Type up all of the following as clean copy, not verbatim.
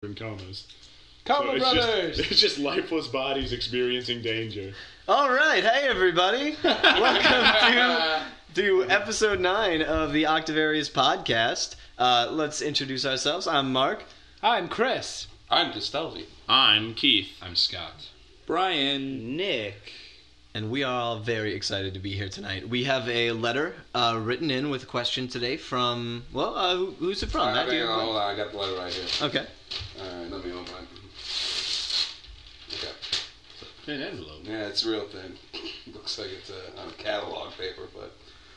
in comas. Coma Brothers! It's just lifeless bodies experiencing danger. All right, hey everybody. Welcome to episode 9 of the Octavarius podcast. Let's introduce ourselves. I'm Mark. I'm Chris. I'm Distelvi. I'm Keith. I'm Scott. Brian. Nick. And we are all very excited to be here tonight. We have a letter written in with a question today from, who's it from? Hold on, I got the letter right here. Okay. Alright, let me open it. Okay. An envelope. Yeah, it's real thin. Looks like it's on a catalog paper, but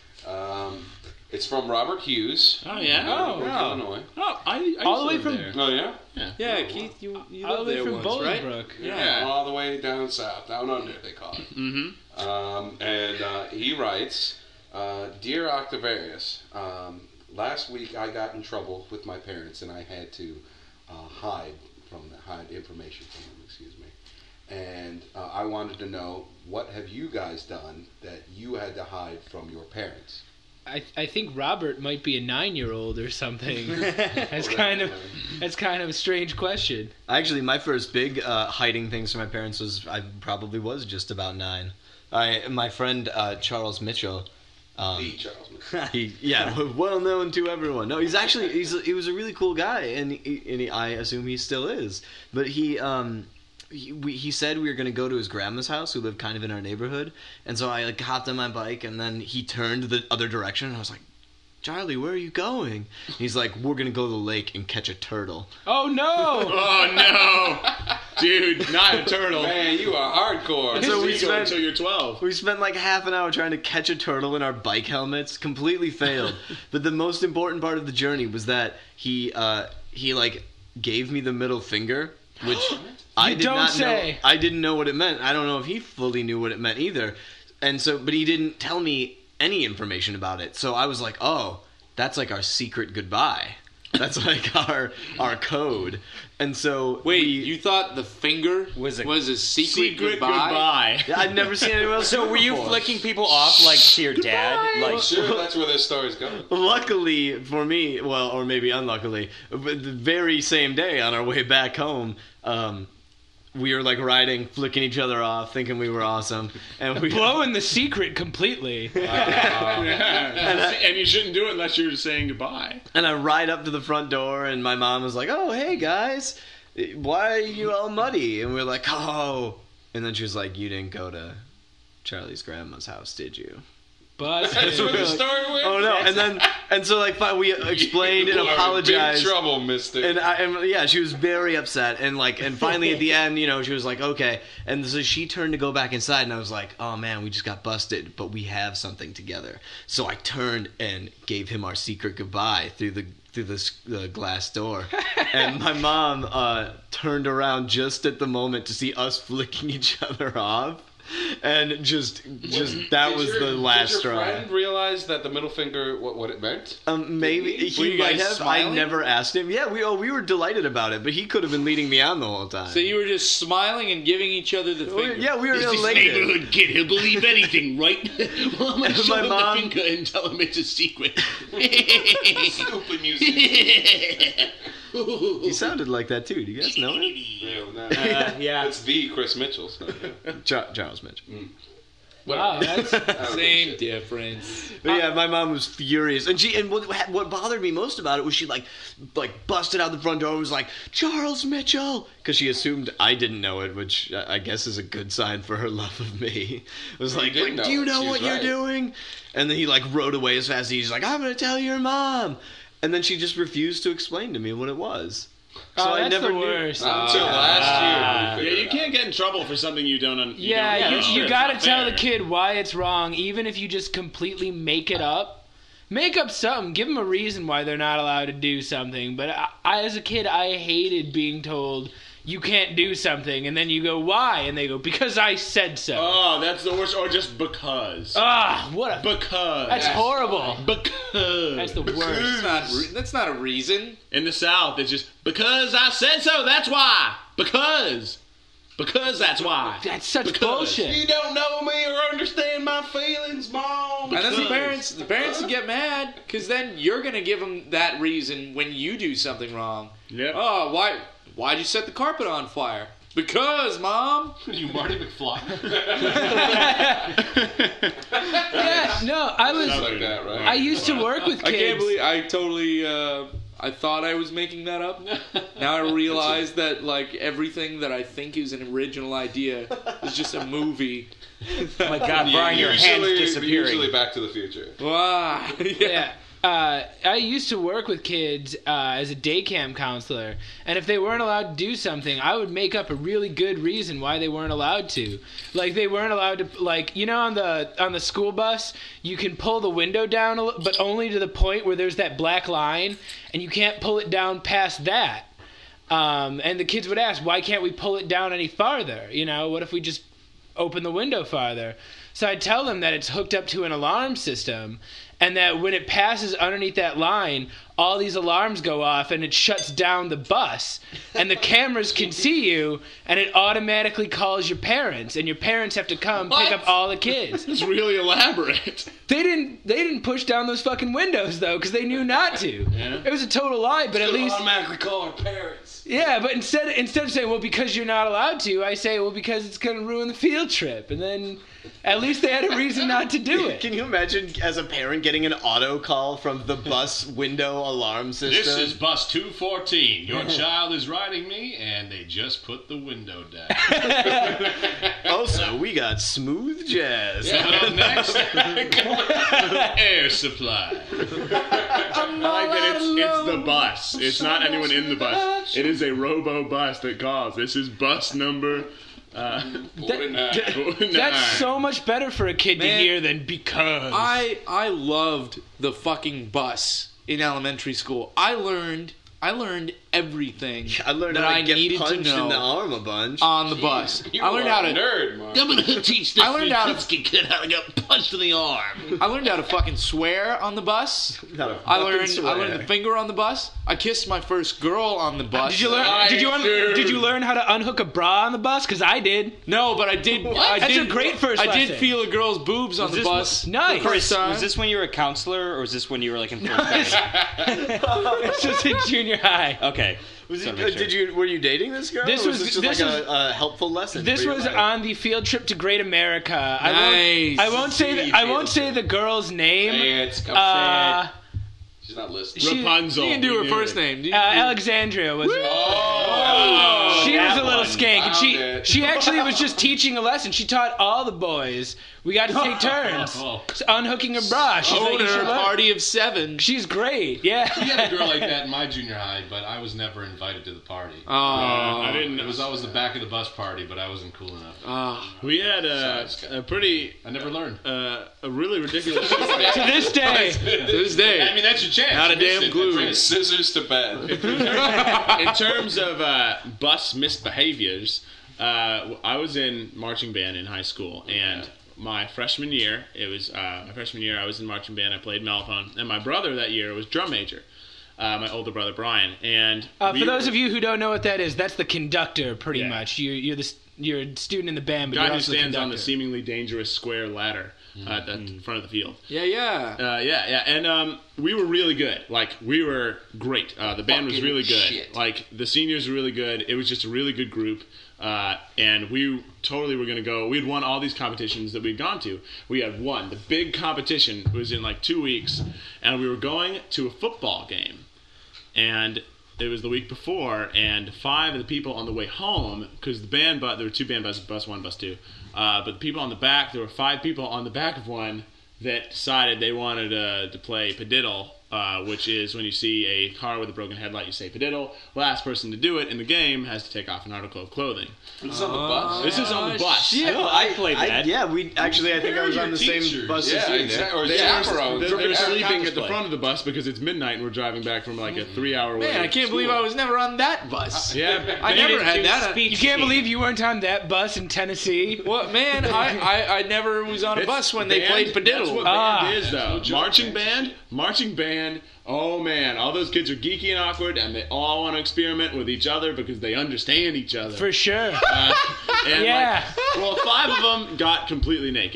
it's from Robert Hughes. Oh, yeah? Illinois. Oh, I All the way used to from- live Oh, yeah? Yeah, Keith, you All lived the way there from once, right? Bolingbrook. Yeah, all the way down south, down under, they call it. Mm-hmm. And he writes, Dear Octavarius, last week I got in trouble with my parents and I had to hide information from them, and I wanted to know, what have you guys done that you had to hide from your parents? I think Robert might be a 9-year-old or something. That's kind of a strange question. Actually, my first big hiding things from my parents was, I probably was just about 9. My friend Charles Mitchell. The Charles Mitchell. Well known to everyone. No, he was a really cool guy, and I assume he still is. But he said we were going to go to his grandma's house, who lived kind of in our neighborhood, and so I hopped on my bike, and then he turned the other direction, and I was like, Charlie, where are you going? And he's like, we're going to go to the lake and catch a turtle. Oh no! Oh, no! Dude, not a turtle. Man, you are hardcore. So we Go spent until you're 12. We spent like half an hour trying to catch a turtle in our bike helmets. Completely failed. But the most important part of the journey was that he gave me the middle finger, which I did don't not say. know. I didn't know what it meant. I don't know if he fully knew what it meant either. And so, but he didn't tell me any information about it. So I was like, oh, that's like our secret goodbye. That's like our code. And so Wait, you thought the finger was a secret goodbye? I'd never seen anyone else. So do were it you before. flicking people off like to your dad? Like, Sure, that's where this story's going. Luckily for me, well, or maybe unluckily, but the very same day on our way back home, we were like riding, flicking each other off, thinking we were awesome, and we Blowing the secret completely. And you shouldn't do it unless you're saying goodbye. And I ride up to the front door, and my mom was like, "Oh, hey guys, why are you all muddy?" And we're like, "Oh," and then she was like, "You didn't go to Charlie's grandma's house, did you?" But That's where the story went. Oh no! And so like we explained and You are in apologized. big trouble, mister. And she was very upset, and finally at the end, she was like, okay, and so she turned to go back inside, and I was like, oh man, we just got busted, but we have something together. So I turned and gave him our secret goodbye through the glass door, and my mom turned around just at the moment to see us flicking each other off. And just that was the last straw. Did your straw. friend realize that the middle finger, what it meant? Maybe Were he you might guys have. smiling? I never asked him. Yeah, we were delighted about it, but he could have been leading me on the whole time. so you were just smiling and giving each other the finger? Yeah, we were elated. kid. He'll believe anything, right? Well, I'm going to show him the finger and tell him it's a secret. Stupid music. He sounded like that too. Do you guys know him? Yeah. It's the Chris Mitchell. So, yeah. Charles Mitch. wow, that's Same difference. But yeah, my mom was furious, and what bothered me most about it was she like busted out the front door and was like, Charles Mitchell, because she assumed I didn't know it, which I guess is a good sign for her love of me. It was Well, like, you did know do you it. know She what was you're right. doing? And then he rode away as fast as he's like, I'm gonna tell your mom. And then she just refused to explain to me what it was. So I that's never the knew. worst. Not until last year. Yeah, you can't get in trouble for something you don't. Yeah, you It's gotta not tell fair. the kid why it's wrong, even if you just completely make it up. Make up something. Give them a reason why they're not allowed to do something. But I as a kid, I hated being told you can't do something, and then you go, why? And they go, because I said so. Oh, that's the worst. Or just because. What a... Because. That's horrible. Because. That's the worst. That's not a reason. In the South, it's just, because I said so, that's why. Because that's why. That's such Because. bullshit. You don't know me or understand my feelings, Mom. And then Because. the parents get mad because then you're gonna give them that reason when you do something wrong. Yep. Oh, why? why'd you set the carpet on fire? Because, Mom. You Marty McFly. Yeah, no, I was. Like that, right? I used to work with kids. I can't believe I totally. I thought I was making that up. Now I realize that like everything that I think is an original idea is just a movie. Oh my God, Brian, your hand's disappearing. Usually Back to the Future. Wow. Yeah. I used to work with kids as a day camp counselor, and if they weren't allowed to do something, I would make up a really good reason why they weren't allowed to. Like they weren't allowed to, like, you know, on the school bus, you can pull the window down, but only to the point where there's that black line, and you can't pull it down past that. And the kids would ask, why can't we pull it down any farther? You know, what if we just open the window farther? So I tell them that it's hooked up to an alarm system, and that when it passes underneath that line, all these alarms go off and it shuts down the bus, and the cameras can see you, and it automatically calls your parents, and your parents have to come pick up all the kids. It's really elaborate. They didn't push down those fucking windows though, because they knew not to. Yeah. It was a total lie, but at least automatically call our parents. yeah. But instead of saying, well, because you're not allowed to, I say, well, because it's going to ruin the field trip, and then at least they had a reason not to do it. Can you imagine as a parent getting an auto call from the bus window alarm system? This is bus 214. Your child is riding me, and they just put the window down. Also, we got smooth jazz. Up next, air supply. I like that it's the bus. It's not anyone in the bus. It is a robo bus that calls. This is bus number 49. That's so much better for a kid to Man, hear than because. I loved the fucking bus in elementary school. I learned everything. I learned that how to I get needed to punched know in the arm a bunch. on the bus. I learned how to nerd, Mark. I'm gonna teach this I learned how to- kid how to get punched in the arm. I learned how to fucking swear on the bus. How to I fucking learned swear. the finger on the bus. I kissed my first girl on the bus. Did you learn? Did you learn how to unhook a bra on the bus? Because I did. No, but I did. That's a great first I did lesson. feel a girl's boobs on the this bus. Nice. The first time. Was this when you were a counselor, or was this when you were like in first grade? It's just in junior high. Okay. Were you dating this girl? This or was- this just this like was- a helpful lesson. This for your was life? on the field trip to Great America. Nice. I won't say the girl's name. It's she's not listening. Rapunzel. You can do her first name. Alexandria was. Oh, She was that a little one. skank, and Found it. she actually was just teaching a lesson. She taught all the boys. We got to take turns unhooking her bra. She's like, you should Owner, learn. party of 7. She's great. Yeah. We had a girl like that in my junior high, but I was never invited to the party. I didn't. It was always the back of the bus party, but I wasn't cool enough. We had a pretty, I never learned. a really ridiculous story. To this day. To this day. I mean, that's your chance. Not a You missed damn it. clue. That's it. Scissors to bed. In terms of bus misbehaviors, I was in marching band in high school, and my freshman year, I was in marching band. I played mellophone, and my brother that year was drum major. My older brother Brian, and For those of you who don't know what that is, that's the conductor, pretty much. You're a student in the band, but guy you're who also the stands on conductor. the seemingly dangerous square ladder at the front of the field. Yeah. And we were really good. Like, we were great. The band was Fucking really good. shit. Like, the seniors were really good. It was just a really good group. And we totally were going to go. We had won all these competitions that we'd gone to. We had won. The big competition was in like 2 weeks, and we were going to a football game. And it was the week before, and 5 of the people on the way home, because the band, there were 2 band buses, bus 1, bus 2. But the people on the back, there were 5 people on the back of one that decided they wanted to play padiddle, which is when you see a car with a broken headlight, you say padiddle. Last person to do it in the game has to take off an article of clothing. This is on the bus. This is on the bus. Oh, I played that. Yeah, I think I was on the same teachers. bus Yeah, as you. exactly. Or They chaperones. were sleeping at the cosplay. front of the bus because it's midnight and we're driving back from like a 3-hour way. Man, I can't believe I was never on that bus. Yeah, I never had that. You can't believe you weren't on that bus in Tennessee. What, man? I never was on a bus when they played That's padiddle. what band is, though. Marching band. Oh man, all those kids are geeky and awkward, and they all want to experiment with each other because they understand each other. For sure. And Yeah. 5 of them got completely naked.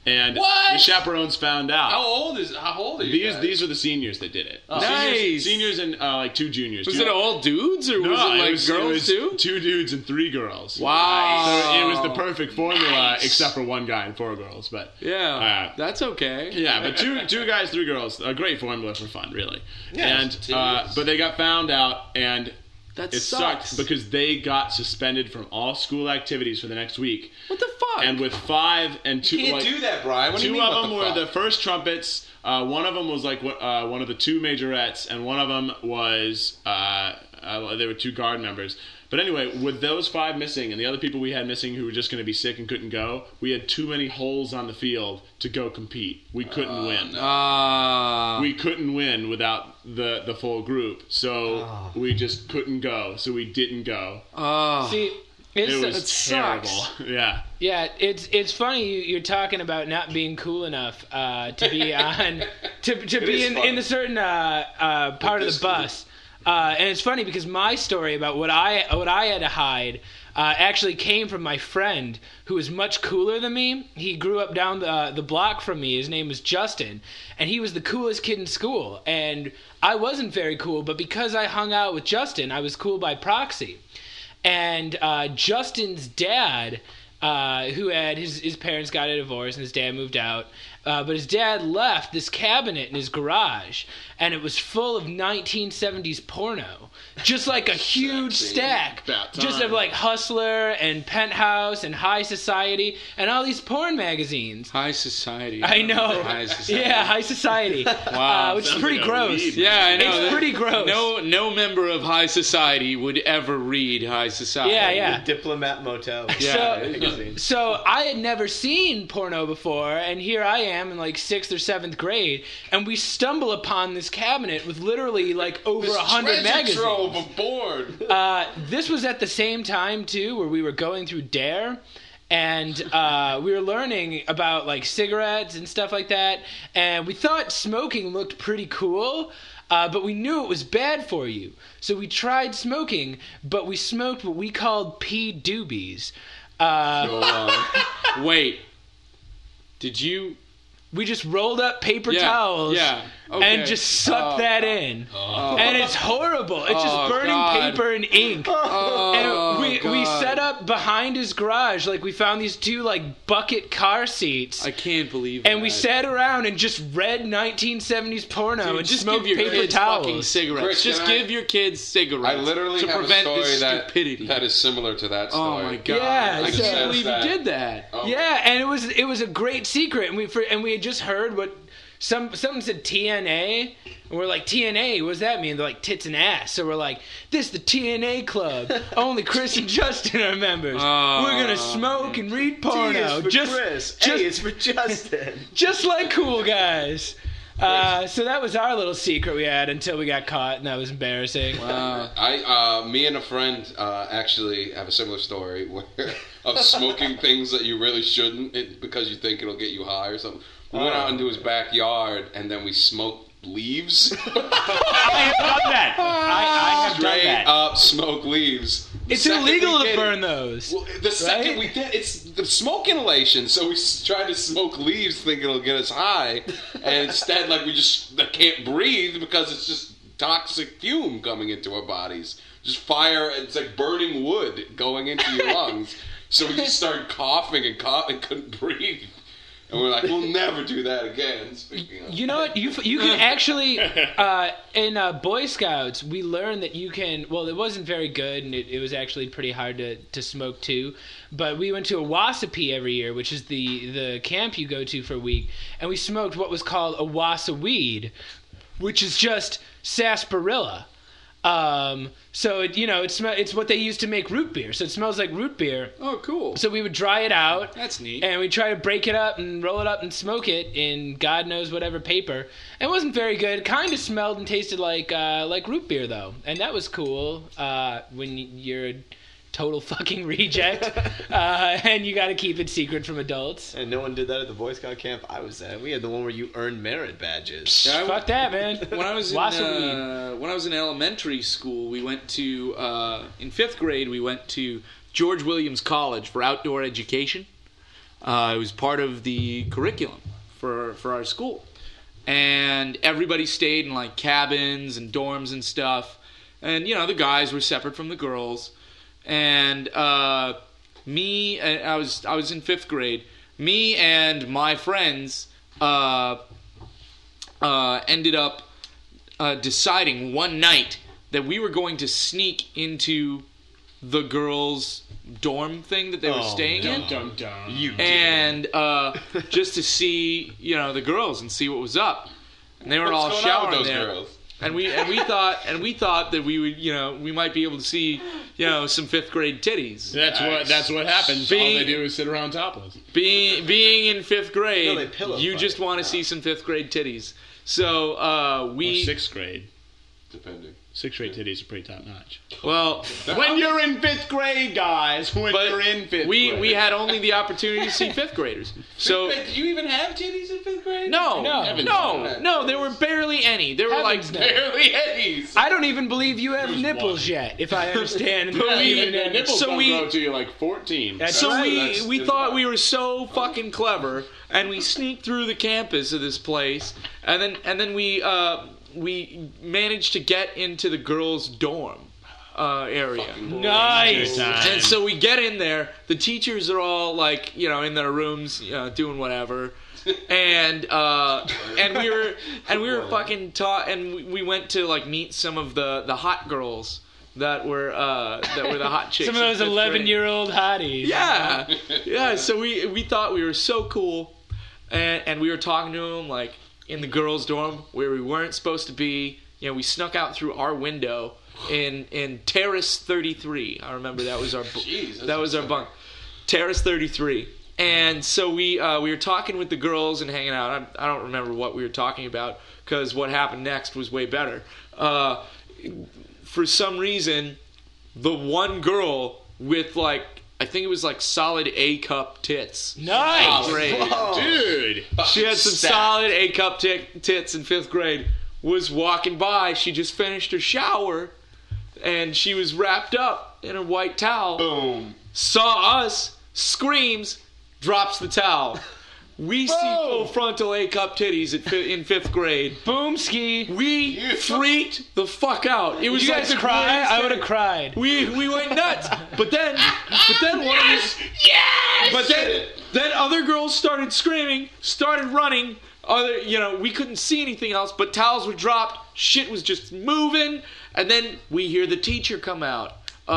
And What? the chaperones found out. How old are you guys? These were the seniors that did it. Nice. Seniors and like 2 juniors. Was it all dudes or No, was it like was, girls too? 2 dudes and 3 girls. Wow. So it was the perfect formula, except for 1 guy and 4 girls. But Yeah, that's okay. yeah, but two guys, 3 girls, a great formula for fun, really. And serious. but they got found out, and That it sucks. sucked because they got suspended from all school activities for the next week. What the fuck? And with 5 and 2, You can't do that, Brian. What do you 2 mean, of what them the were fuck? the first trumpets. One of them was like one of the 2 majorettes, and one of them was they were 2 guard members. But anyway, with those 5 missing and the other people we had missing who were just going to be sick and couldn't go, we had too many holes on the field to go compete. We couldn't win. We couldn't win without the full group, so we just couldn't go. So we didn't go. See, It was it terrible. sucks. Yeah. yeah, it's funny you're talking about not being cool enough to be on to be is in a certain part of the bus. And it's funny because my story about what I had to hide actually came from my friend who was much cooler than me. He grew up down the block from me. His name was Justin, and he was the coolest kid in school. And I wasn't very cool, but because I hung out with Justin, I was cool by proxy. And Justin's dad, who had his parents got a divorce and his dad moved out, but his dad left this cabinet in his garage, and it was full of 1970s porno, just like a huge stack, About just time. of like Hustler and Penthouse and High Society and all these porn magazines. High society. I know, High society. yeah, High Society, which is Sounds pretty like a gross. weed. Yeah, I know. It's pretty gross. No member of high society would ever read high society. Yeah. The Diplomat Motel. So I had never seen porno before, and here I am in like 6th or 7th grade, and we stumble upon this cabinet with literally like over 100 magazines. Trove of porn. This was at the same time too, where we were going through DARE, and we were learning about like cigarettes and stuff like that, and we thought smoking looked pretty cool. But we knew it was bad for you. So we tried smoking, but we smoked what we called pee doobies. Wait. Did you? We just rolled up paper towels okay. and just sucked that in. And it's horrible. It's just burning God. paper and ink. And we set up behind his garage. Like, we found these 2, like, bucket car seats. I can't believe And that. we sat around and just read 1970s porno Dude, and just smoked give your paper kids fucking towels. cigarettes. Chris, just can I- give your kids cigarettes. I literally to have a prevent story this that stupidity. that is similar to that Oh story. my god! Yeah, I so- can't believe that. you did that. Oh. Yeah, and it was a great secret, and we had just heard what someone said TNA, and we're like, TNA, what does that mean? They're like tits and ass. So we're like, this is the TNA club. Only Chris and Justin are members. Oh. We're gonna smoke and read T porno, is for just Chris. just- A is for Justin. just like cool guys. So that was our little secret we had until we got caught, and that was embarrassing. Me and a friend actually have a similar story where of smoking things that you really shouldn't because you think it'll get you high or something. We went out into his backyard and then we smoked leaves. I have done that. I have done Straight that. up smoke leaves. The It's second illegal we to did burn it- those. Well, the second right? we did, it's the smoke inhalation. So we tried to smoke leaves, thinking it'll get us high, and instead, like I can't breathe because it's just toxic fume coming into our bodies. Just fire. It's like burning wood going into your lungs. So we just started coughing and couldn't breathe. And we're like, we'll never do that again. Speaking of. You know what? You can actually in Boy Scouts we learned that you can. Well, it wasn't very good, and it was actually pretty hard to smoke too. But we went to a Wasapee every year, which is the camp you go to for a week, and we smoked what was called a wassa weed, which is just sarsaparilla. So it's what they use to make root beer. So it smells like root beer. Oh, cool. So we would dry it out. That's neat. And we try to break it up and roll it up and smoke it in God knows whatever paper. It wasn't very good. It kind of smelled and tasted like root beer though, and that was cool. When you're a total fucking reject, and you got to keep it secret from adults. And no one did that at the Boy Scout camp I was at. We had the one where you earned merit badges. Yeah, Fuck that, man. when I was in Wassa weed. when I was in elementary school, we went to in 5th grade. We went to George Williams College for outdoor education. It was part of the curriculum for our school. And everybody stayed in like cabins and dorms and stuff. And, you know, the guys were separate from the girls. And I was in 5th grade. Me and my friends ended up deciding one night that we were going to sneak into the girls' dorm thing that they were staying in. And just to see, you know, the girls and see what was up. And they were all showering there. Girls? And we thought that we would, you know, we might be able to see, you know, some 5th grade titties. That's what happens. All they do is sit around topless. Being in 5th grade, they pillow you fight. just want to see some 5th grade titties. So Or we 6th grade. Depending. 6th grade titties are pretty top notch. well. When you're in 5th grade, guys. When But you're in 5th we grade. we had only the opportunity to see 5th graders. So Wait, did you even have titties in 5th grade? no, No. there were barely any. There were Heavens like no. Barely eddies. I don't even believe you have nipples yet, if I understand. Yeah, we- even the nipples so don't we- grow till you're like 14. That's So right. we thought we were so fucking clever, and we sneaked through the campus of this place, and then we managed to get into the girls' dorm area. Nice. And so we get in there. The teachers are all like, you know, in their rooms, doing whatever. And we were fucking taught, and we went to like meet some of the hot girls that were the hot chicks. Some of those in 5th grade. 11-year-old hotties. Yeah. So we thought we were so cool, and we were talking to them like in the girls' dorm where we weren't supposed to be. You know, we snuck out through our window in Terrace 33. I remember that was our bunk. Terrace 33. And so we were talking with the girls and hanging out. I don't remember what we were talking about because what happened next was way better. For some reason, the one girl with like, I think it was like solid A-cup tits. Nice. Grade. Dude. She had some solid A-cup tits in 5th grade. Was walking by. She just finished her shower, and she was wrapped up in a white towel. Boom. Saw us, screams, drops the towel. We see full frontal A-cup titties in 5th grade. Boom ski. We freaked the fuck out. It was Did you like guys the cry? greatest I thing. would have cried. We went nuts. But then one of these. But then other girls started screaming, started running. We couldn't see anything else, but towels were dropped. Shit was just moving, and then we hear the teacher come out.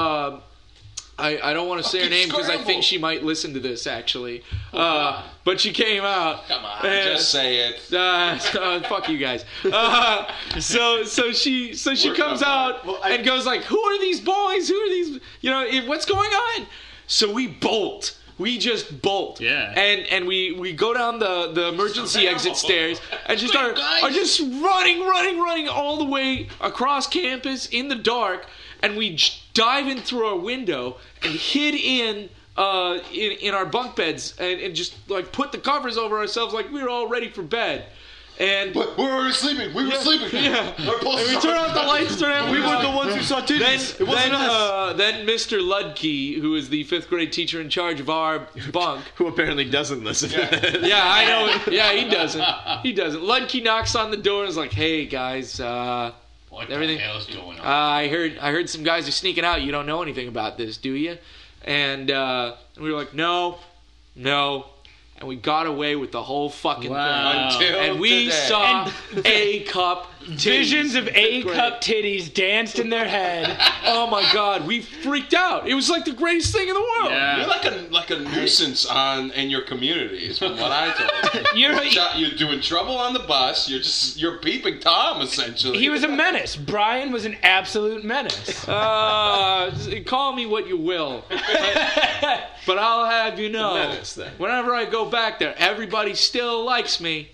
I don't want to say her name because I think she might listen to this actually. But she came out. Come on, just say it. Fuck you guys. So she comes out and goes like, "Who are these boys? Who are these? You know, what's going on?" So we bolt. We just bolt. Yeah. And we go down the emergency exit stairs and just are just running all the way across campus in the dark, and we dive in through our window and hid in our bunk beds and just like put the covers over ourselves like we were all ready for bed. And We were sleeping. We were sleeping. yeah. And we turn out the lights. We were the ones who saw titties. Then Mr. Ludke, who is the 5th grade teacher in charge of our bunk, Who apparently doesn't listen. yeah, I know. Yeah, he doesn't. Ludke knocks on the door and is like, "Hey guys, What everything. the hell is going on? I heard some guys are sneaking out. You don't know anything about this, do you?" And we were like, "No." And we got away with the whole fucking thing. Until And we today. saw A-cup titties. Visions of in 5th grade. A-cup titties danced in their head. Oh my god, we freaked out. It was like the greatest thing in the world. Yeah. You're like a nuisance in your community, is from what I told you. You're doing trouble on the bus. You're peeping Tom essentially. He was a menace. Brian was an absolute menace. Call me what you will. But I'll have you know, Menace, then. whenever I go back there, everybody still likes me.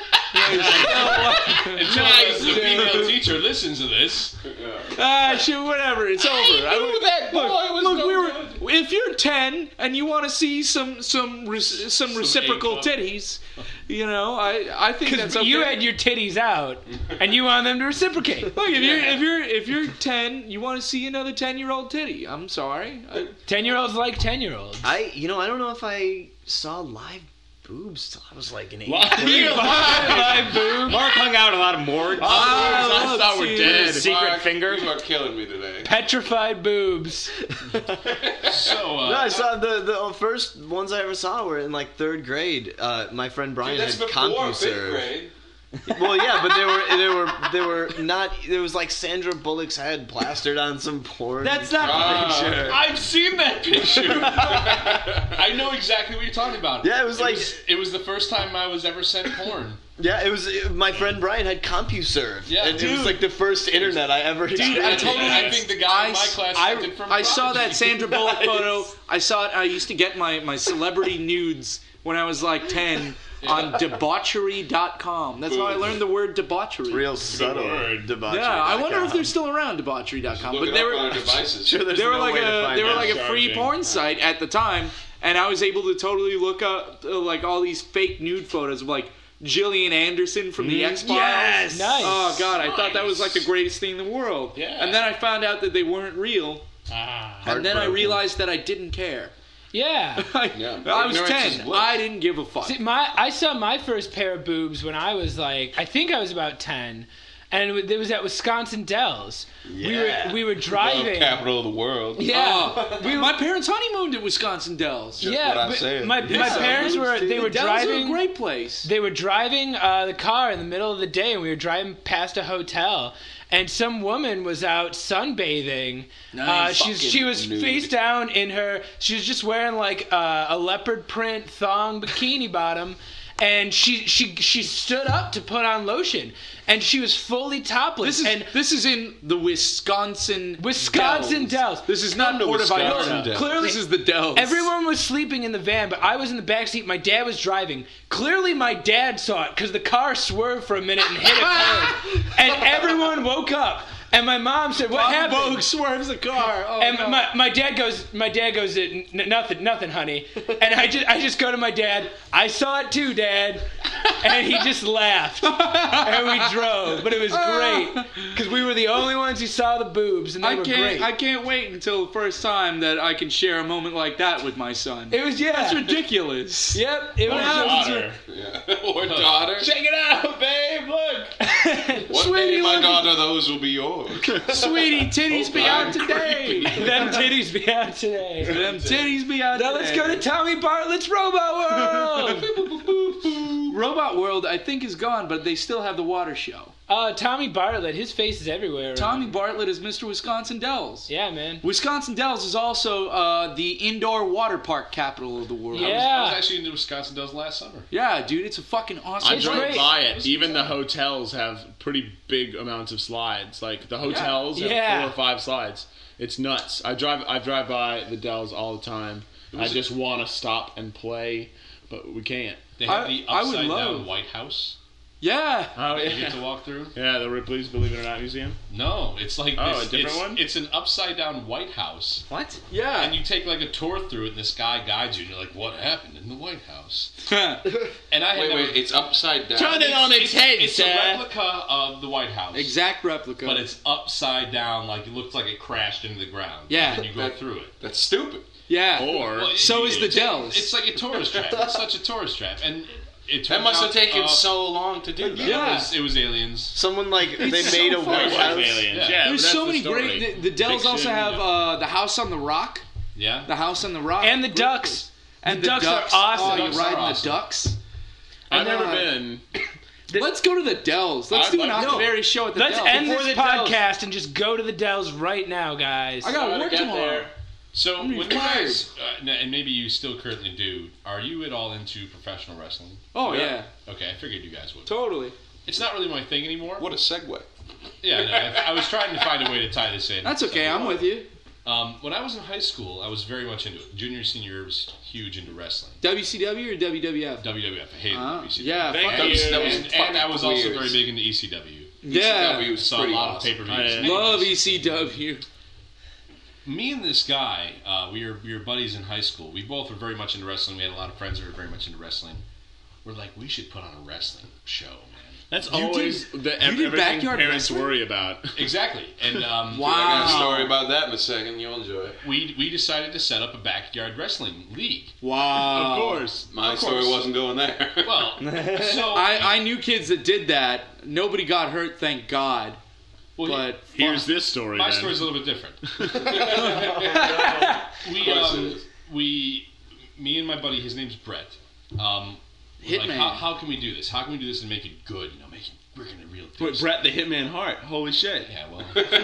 Until the female teacher listens to this. Shit, whatever. It's over. knew that boy was look, no we were. good. if you're 10 and you want to see some reciprocal income. titties, you know, I think that's okay. You had your titties out, and you want them to reciprocate. Look, if you're 10, you want to see another 10-year-old titty. I'm sorry. 10-year-olds like 10-year-olds. I don't know if I saw live boobs till I was like an 8th Live boob. Mark hung out a lot of morgues. I thought we're dead. Secret Mark, finger. You are killing me today. Petrified boobs. So, No, I saw the first ones I ever saw were in like 3rd grade. My friend Brian Dude, that's had before 5th CompuServe. grade. Well, yeah, but they were not. There was like Sandra Bullock's head plastered on some porn. That's not Ah. a picture. I've seen that picture. I know exactly what you're talking about. Yeah, it was like- it was the first time I was ever sent porn. Yeah, it was. My friend Brian had CompuServe. Yeah, and it dude. was like the first internet I ever experienced. I think the guy in my class sent it from I saw that Prodigy. Sandra Bullock photo. I saw it. I used to get my celebrity nudes when I was like 10 on debauchery.com. That's how I learned the word debauchery. Real subtle word. debauchery. Yeah, I wonder if they're still around, debauchery.com. Look But it they up were on our devices. Sure, there's they were no like way to find a out. free Charging. porn site at the time, and I was able to totally look up like all these fake nude photos of like Gillian Anderson from the X-Files. Yes! Nice. Oh god, I thought that was like the greatest thing in the world. Yeah. And then I found out that they weren't real, and then I Heartbroken. realized that I didn't care. Yeah. Yeah. I was Ignorance is 10. bliss. I didn't give a fuck. See, I saw my first pair of boobs when I was like, I think I was about 10, and it was at Wisconsin Dells. Yeah. We were driving. Capital of the world. Yeah. Oh, my parents honeymooned at Wisconsin Dells. Yeah, what I'm but saying. my parents were they were Dells driving. are a great place. They were driving the car in the middle of the day, and we were driving past a hotel, and some woman was out sunbathing. Nice. She was nude. face down in her. She was just wearing like a leopard print thong bikini bottom, and she stood up to put on lotion, and she was fully topless. This is in the Wisconsin Dells. This is not Come to Port Wisconsin Vallarta. Dells. Clearly, This is the Dells. everyone was sleeping in the van, but I was in the back seat. My dad was driving. Clearly, my dad saw it because the car swerved for a minute and hit a curb, and everyone woke up. And my mom said, "What happened?" Bogue swerves the car. Oh, And no. my dad goes, nothing, honey. And I just go to my dad. I saw it too, Dad. And he just laughed. And we drove, but it was great because we were the only ones who saw the boobs, and they were great. I can't wait until the first time that I can share a moment like that with my son. It was That's ridiculous. Yep, it was. Daughter. Yeah. Or daughter. Check it out, babe. Look. One day, my daughter, those will be yours. Sweetie, titties be out today. Them titties be out today. Them titties be out Now today. let's go to Tommy Bartlett's Robot World. Robot World, I think, is gone, but they still have the water show. Tommy Bartlett, his face is everywhere. Tommy Bartlett is Mr. Wisconsin Dells. Yeah, man. Wisconsin Dells is also the indoor water park capital of the world. Yeah. I was actually in Wisconsin Dells last summer. Yeah, dude, it's a fucking awesome I It's drove great. by it. Even the hotels have pretty big amounts of slides. Like the hotels have Yeah. 4 or 5 slides. It's nuts. I drive by the Dells all the time. I just want to stop and play, but we can't. They have I the would upside love- down White House Yeah. Oh that you yeah, get to walk through. yeah. The Ripley's Believe It or Not Museum. No, it's like Oh, this, a different it's, one? It's an upside down White House. What? Yeah. And you take like a tour through it, and this guy guides you, and you're like, "What happened in the White House?" And I had never, Wait, it's upside down. Turn it on its head, It's sir. a replica of the White House, Exact replica. but it's upside down, like it looks like it crashed into the ground. Yeah. and you go through it. That's stupid. yeah. Or Well, So is the it's- Dells. It's like a tourist trap. It's such a tourist trap, and it That turns must have out, taken so long to do that. Yeah. It was aliens. Someone like they It's made so a fun. White Like House. aliens. Yeah. Yeah, There's but so that's many the story. great. The Dells Fiction, also have the House on the Rock. Yeah. The House on the Rock. And the ducks. And The ducks are awesome. Oh, The you're ducks are riding awesome. the ducks. I've never Uh, been. Let's go to the Dells. Let's I'd do an like- Octavary show at the Let's Dells. end Before this the Dells. podcast and just go to the Dells right now, guys. I gotta Gotta work get tomorrow. there. So when you retired. guys, and maybe you still currently do, are you at all into professional wrestling? Oh yeah, Okay, I figured you guys would. totally. It's not really my thing anymore. What a segue. Yeah, no, I was trying to find a way to tie this in. That's okay. I'm with you. When I was in high school, I was very much into it. Junior, senior year was huge into wrestling. WCW or WWF? WWF, I hated WCW. Yeah, Thank fuck you. WCW. And I was also Queers. very big into ECW. Yeah, ECW was Saw a pretty lot awesome. of pay-per-views. I love ECW. me and this guy, we were buddies in high school. We both were very much into wrestling. We had a lot of friends who were very much into wrestling. We're like, we should put on a wrestling show, man. That's always everything backyard parents wrestling? worry about. Exactly. And I got a story about that in a second. You'll enjoy it. we decided to set up a backyard wrestling league. Wow. Of course. My Of story course. wasn't going there. Well, so I knew kids that did that. Nobody got hurt, thank God. well, But Here's this story. my then. story's a little bit different. Me and my buddy, his name's Brett. We're like, Hitman. how can we do this? How can we do this and make it good? You know, we're gonna real. Wait, Brett the Hitman Hart. Holy shit. Yeah, well,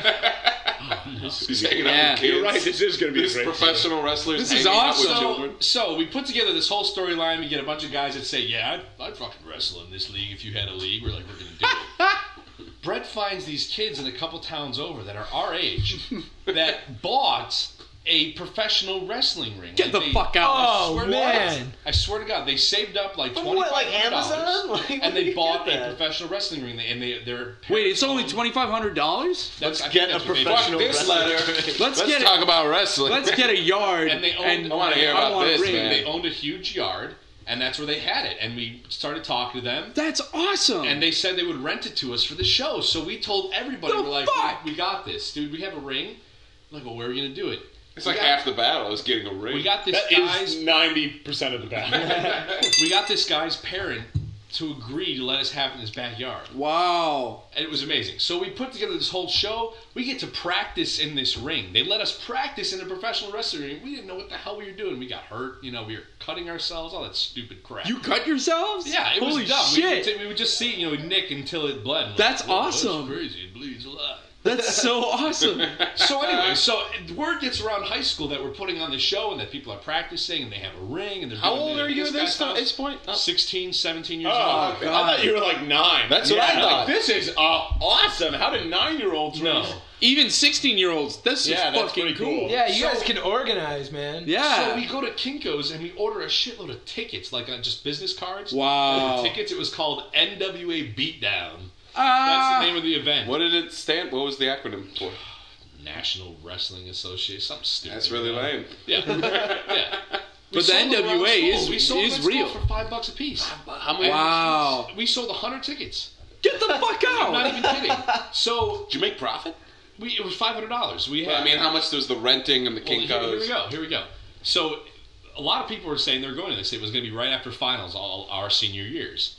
He's hanging out Yeah. with kids. You're right. This is going to be a These great professional wrestlers This is hanging out awesome. with children. so we put together this whole storyline. We get a bunch of guys that say, "Yeah, I'd fucking wrestle in this league if you had a league." We're like, "We're gonna do it." Brett finds these kids in a couple towns over that are our age that bought a professional wrestling ring. Get the Like, fuck out. Oh, swear to man. God, I swear to God, they saved up like From what, like $2,500, Amazon? Like, where and do they you bought get a that? professional wrestling ring. And their Wait, it's only parents $2,500? That's, I think get that's a what they professional did. Fuck this letter. Let's get it. talk about wrestling. Let's get a yard. And they owned- I wanna hear about want a this, ring. man. They owned a huge yard, and that's where they had it. And we started talking to them. That's awesome. And they said they would rent it to us for the show. So we told everybody, The we're like, fuck? we got this. Dude, we have a ring. We're like, well, where are we going to do it? It's like half the battle is getting a ring. We got this That guy's... is 90% of the battle. we got this guy's parent to agree to let us have it in his backyard. wow. And it was amazing. So we put together this whole show. We get to practice in this ring. They let us practice in a professional wrestling ring. We didn't know what the hell we were doing. We got hurt. You know, we were cutting ourselves. All that stupid crap. You cut yourselves? Yeah, it Holy was dumb. shit. We would just see, you know, Nick until it bled. Like, That's "Whoa, awesome. That's crazy. It bleeds a lot. That's so awesome. So anyway, word gets around high school that we're putting on the show and that people are practicing and they have a ring and they're How doing old it are you at at this guy's this house. point? 16, 17 years Oh, old. I thought you were like 9. That's what I thought. Like, this is awesome. How did 9-year-olds No. race? Even 16-year-olds. This Yeah, is that's fucking pretty cool. cool. Yeah, you So- guys can organize, man. Yeah. So we go to Kinko's and we order a shitload of tickets, like just business cards. Wow. Tickets. It was called NWA Beatdown. That's the name of the event. What did it stand? What was the acronym for? National Wrestling Association. Something stupid. That's really lame. Yeah. Yeah. We But the sold them around NWA school. We sold is them at school real. for $5 a piece. How many? Wow. We sold 100 tickets. Get the fuck I'm not out. even kidding. So Did you make profit? it was $500. We had. I mean, how much was the renting and the well, Kinko's? here we go. So a lot of people were saying they were going to this. It was going to be right after finals, all our senior years.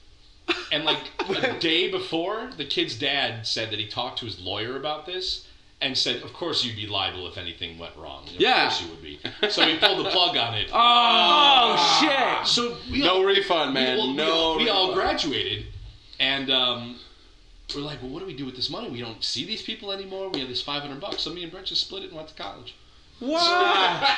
And like a day before, the kid's dad said that he talked to his lawyer about this and said, "Of course you'd be liable if anything went wrong. You know, Yeah. of course you would be." So he pulled the plug on it. Oh, shit. So we No all, refund, man. we all refund. graduated, and we're like, well, what do we do with this money? We don't see these people anymore. We have this $500. So me and Brett just split it and went to college. Wow.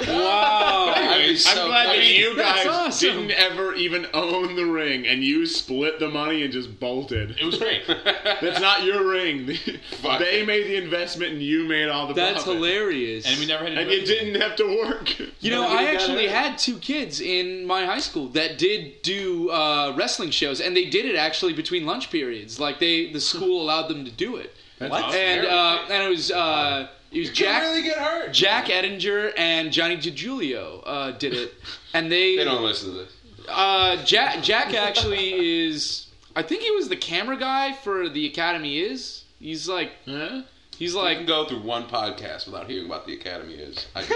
Wow. Anyways, I'm glad that you that's guys awesome. didn't ever even own the ring and you split the money and just bolted. It was great. That's not your ring. Fuck. They made the investment and you made all the That's profit. hilarious. And we never had to And do you anything. didn't have to work. You know, Nobody I got actually hurt. had 2 kids in my high school that did do wrestling shows, and they did it actually between lunch periods. Like the school allowed them to do it. That's What? awesome. And it was You Jack can really get hurt. Jack Ettinger and Johnny DiGiulio did it, and They don't listen to this. Jack actually is. I think he was the camera guy for the Academy Is. He's like Huh? he's I like can go through one podcast without hearing about the Academy Is. I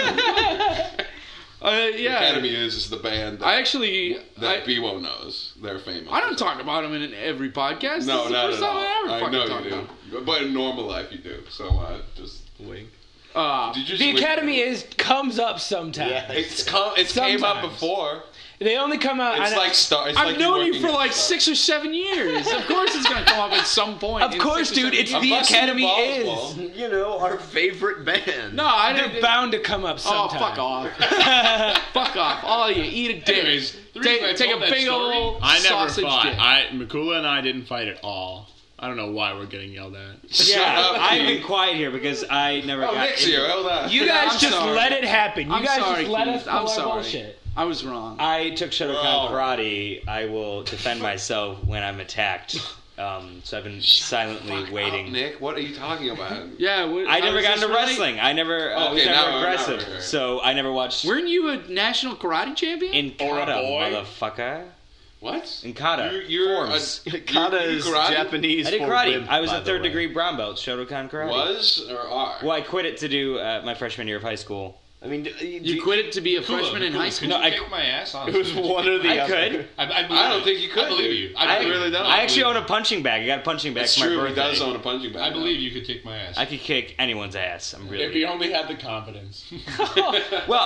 can The yeah. Academy Is the band that, I actually that Bewo knows. They're famous. I don't talk about him in every podcast. No, This is the not first at time all. I ever I fucking know talked you about do. But in normal life you do. So just wink. him. Did you The just Academy comes up sometimes. Yeah. It's came up Sometimes. before. They only come out. It's and like Star. It's I've like known you working for at like Star. 6 or 7 years. Of course, it's gonna come up at some point. Of in course, 6 or 7 dude. It's years. the busting Academy your is. balls, Paul. You know, our favorite band. No, I They're didn't. bound to come up Oh, sometime. fuck off! Fuck off! All of you, eat a dick. Anyways, the reason I Take a told that big story- old I never sausage fought. dick. Makula and I didn't fight at all. I don't know why we're getting yelled at. Shut Yeah, up, I've Keith. been quiet here because I never Oh, got Nick's into here. it. Hold on. You Yeah, guys I'm just sorry. let it happen. You I'm guys sorry, just let Keith. us pull I'm our sorry. bullshit. I was wrong. I took Shotokan Oh. karate. I will defend myself when I'm attacked. So I've been silently Fuck waiting. up, Nick, what are you talking about? Yeah, I never got into wrestling. I never was Okay, never now- aggressive, now- so I never watched Weren't you a national karate champion? Inkata, boy. motherfucker. What? Inkata. You're Forms. Kata is karate? Japanese. I did for karate. wimp, I was by a the third way. degree brown belt, Shotokan karate. Was or are? Well, I quit it to do my freshman year of high school. I mean, You quit it to be a freshman in high Could school. you No, I- kick my ass? It was one or the I other. could. I don't think you could, I believe dude. you. I believe really you. don't. I actually own a punching bag. I got a punching bag It's for my true. birthday. He does own a punching bag. I believe you could kick my ass. I could kick anyone's ass. I'm If really he only had the confidence. well.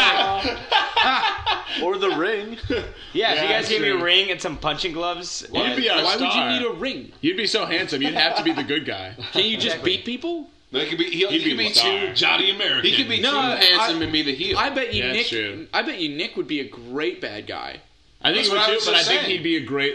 I do. Or the ring. Yeah, if you Yeah, guys gave me a true. ring and some punching gloves. You'd and- be a Why would you star. need a ring? You'd be so handsome. You'd have to be the good guy. Can't you just beat people? No, he could be. He He'd could be be the star. too. Johnny American. He could be No, too handsome I- and be the heel. I bet you Yeah, Nick. that's true. I bet you Nick would be a great bad guy. I think That's he would what I too, was but I just think saying. he'd be a great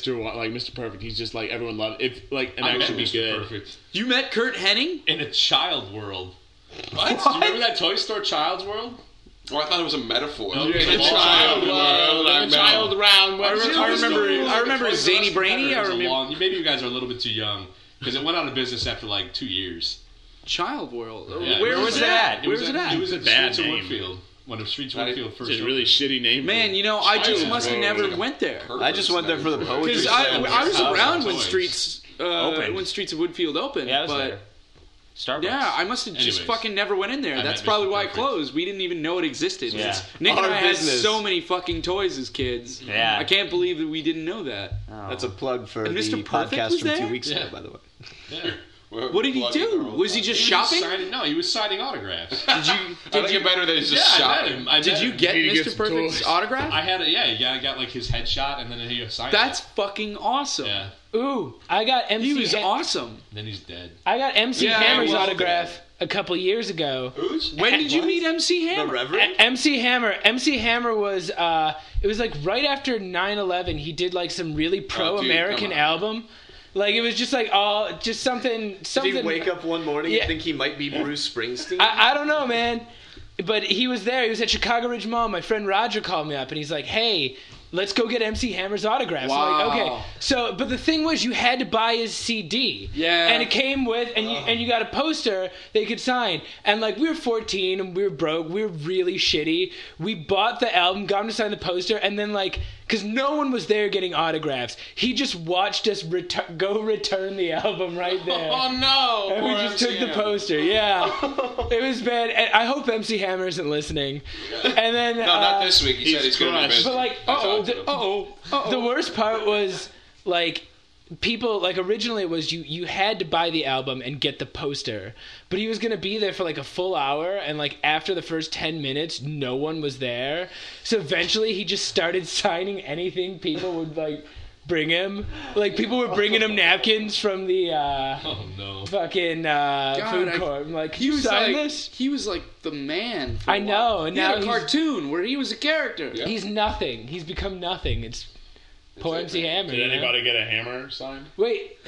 Mr. Perfect. He's just like everyone loves. If like an I action met be Mr. good. Perfect You met Kurt Hennig? in a child world. What? Do you remember that Toy Store Child's World? Oh, I thought it was a metaphor. No, In it's a a child world, world, in a child round. I remember Toys R Zany Us Brainy. I competitor was a remember long- maybe you guys are a little bit too young because it went out of business after like 2 years. Child World. Yeah. Where was it at? It Where was was it at? It was at Bad Streets of name. Woodfield. One of Streets of Not Woodfield first. Just a really shitty name. Man, you know, I just Child must have World. never went there. I just went there for the poetry Because slam. I was Toys. around when Toys. Streets Opened. of Woodfield opened. Yeah, I was but there. Starbucks. yeah, I must have just Anyways, fucking never went in there. I That's met probably Mr. why it Perfect. closed. We didn't even know it existed. Yeah. Nick and Our I had business. so many fucking toys as kids. Yeah. I can't believe that we didn't know that. Oh. That's a plug for And the Mr. Perfect podcast was from there? 2 weeks ago, Yeah. by the way. Yeah. What did he do? Was he just shopping? He was signing autographs. Did you? I Did think you? it better that he's Yeah, just I met shopping. him. I Did met you him. get Did you get Mr. some Perfect's toys? autograph? I had I got like his headshot and then he signed That's it. fucking awesome. Yeah. Ooh, I got MC. He was awesome. Then he's dead. I got MC Yeah, Hammer's well, autograph a couple years ago. Who's? When did you meet MC The Hammer? Reverend? MC Hammer was it was like right after 9/11. He did like some really pro-American come on. album. Like it was just like just something. Did he wake up one morning Yeah. and think he might be Bruce Springsteen? I don't know, man. But he was there. He was at Chicago Ridge Mall. My friend Roger called me up and he's like, "Hey, let's go get MC Hammer's autograph." So I'm like, Wow. okay. So, but the thing was, you had to buy his CD. Yeah. And it came with, and you got a poster they could sign. And like we were 14 and we were broke. We were really shitty. We bought the album, got him to sign the poster, and then like, because no one was there getting autographs, he just watched us go return the album right there. Oh no! And we Poor just MC took the Hammer. poster, yeah. It was bad. And I hope MC Hammer isn't listening. And then No, not this week. He said he's going to be crushed. busy. But like, I talked to him. the worst part was like people like originally it was you had to buy the album and get the poster, but he was gonna be there for like a full hour, and like after the first 10 minutes no one was there, so eventually he just started signing anything people would like bring him. Like people were bringing him napkins from the Oh no. fucking food I- court. I'm like, He you was sign like this? he was like the man. For I a while. know, and he now had a he's- cartoon where he was a character. Yeah. He's nothing. He's become nothing. It's poor it, MC man. Hammer. Did you know? anybody get a hammer signed? Wait.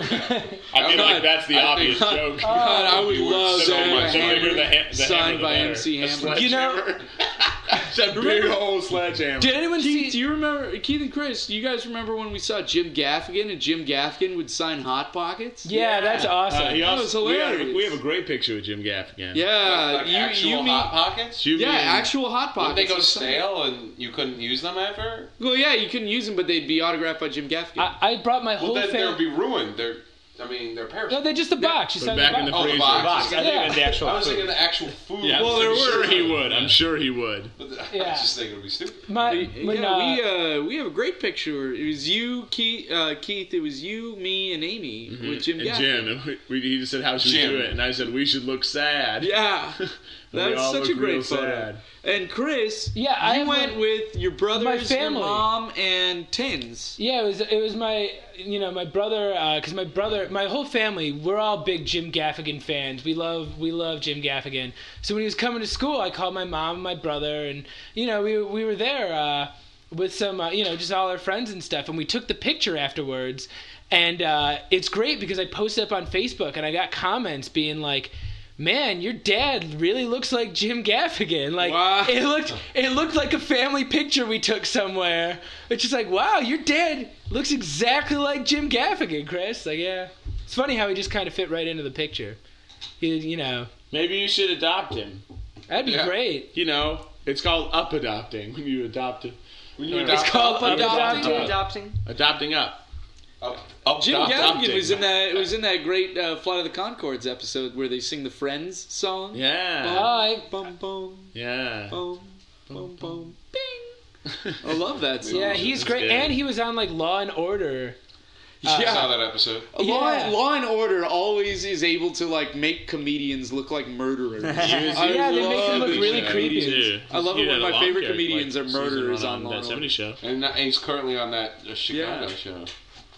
I feel God. like that's the I obvious think- joke. God, I would You were love so to have much a bigger hammer the signed hammer, by the better. MC A Hammer. You know, It's a big old sledgehammer. did anyone Keith, do see? you remember Keith and Chris? Do you guys remember when we saw Jim Gaffigan and Jim Gaffigan would sign Hot Pockets? Yeah, that's awesome. He That also- was hilarious. We have a great picture of Jim Gaffigan. Yeah, Like actual you meet. hot pockets. You Yeah, mean- actual Hot Wouldn't Pockets. they go stale and you couldn't use them ever? Well, yeah, you couldn't use them, but they'd be autographed by Jim Gaffigan. I brought my Well, whole then they'll family. be ruined. They're perishable. No, they're just the box. You Put sign back in the the Oh, the freezer. box. Box. I think Yeah. it was the actual I was food. thinking the actual food. Yeah. Well, I'm I'm sure sure he he would. I'm sure he would. But I Yeah. just think it would be stupid. When, we have a great picture. It was you, Keith. It was you, me, and Amy with Jim And Gaffigan. Jim, and he just said, "How should Jim. we do it?" And I said, "We should look sad." Yeah, And we that's all such a looked real great photo. sad. And Chris, Yeah, I you have went my- with your brothers, my your family. mom, and Tins. Yeah, it was my my brother because my whole family, we're all big Jim Gaffigan fans. We love Jim Gaffigan. So when he was coming to school, I called my mom and my brother, and we were there with some just all our friends and stuff, and we took the picture afterwards. And it's great because I posted up on Facebook and I got comments being like, man, your dad really looks like Jim Gaffigan. Like, Wow. it looked like a family picture we took somewhere. It's just like, wow, your dad looks exactly like Jim Gaffigan, Chris. Like, yeah. It's funny how he just kind of fit right into the picture. You know, Maybe you should adopt him. that'd be Yeah. great. You know, it's called up adopting when you adopt it. When you It's adopt called up, adopting. Adopting. Adopting up. up, Jim adopt- Gaffigan was in adopting. that great Flight of the Conchords episode where they sing the Friends song. Yeah. Bye. Bum bum Yeah. bum bum bum. Bing. I love that song. Yeah, he's That's great. good. And he was on, like, Law and Order. I saw that episode. Yeah. Law and Order always is able to like make comedians look like murderers. Yeah, they make them look really creepy. Dude, I love it he when had my a long favorite character, comedians are season murderers one on Law that and 70 show. And he's currently on that Chicago Yeah. show.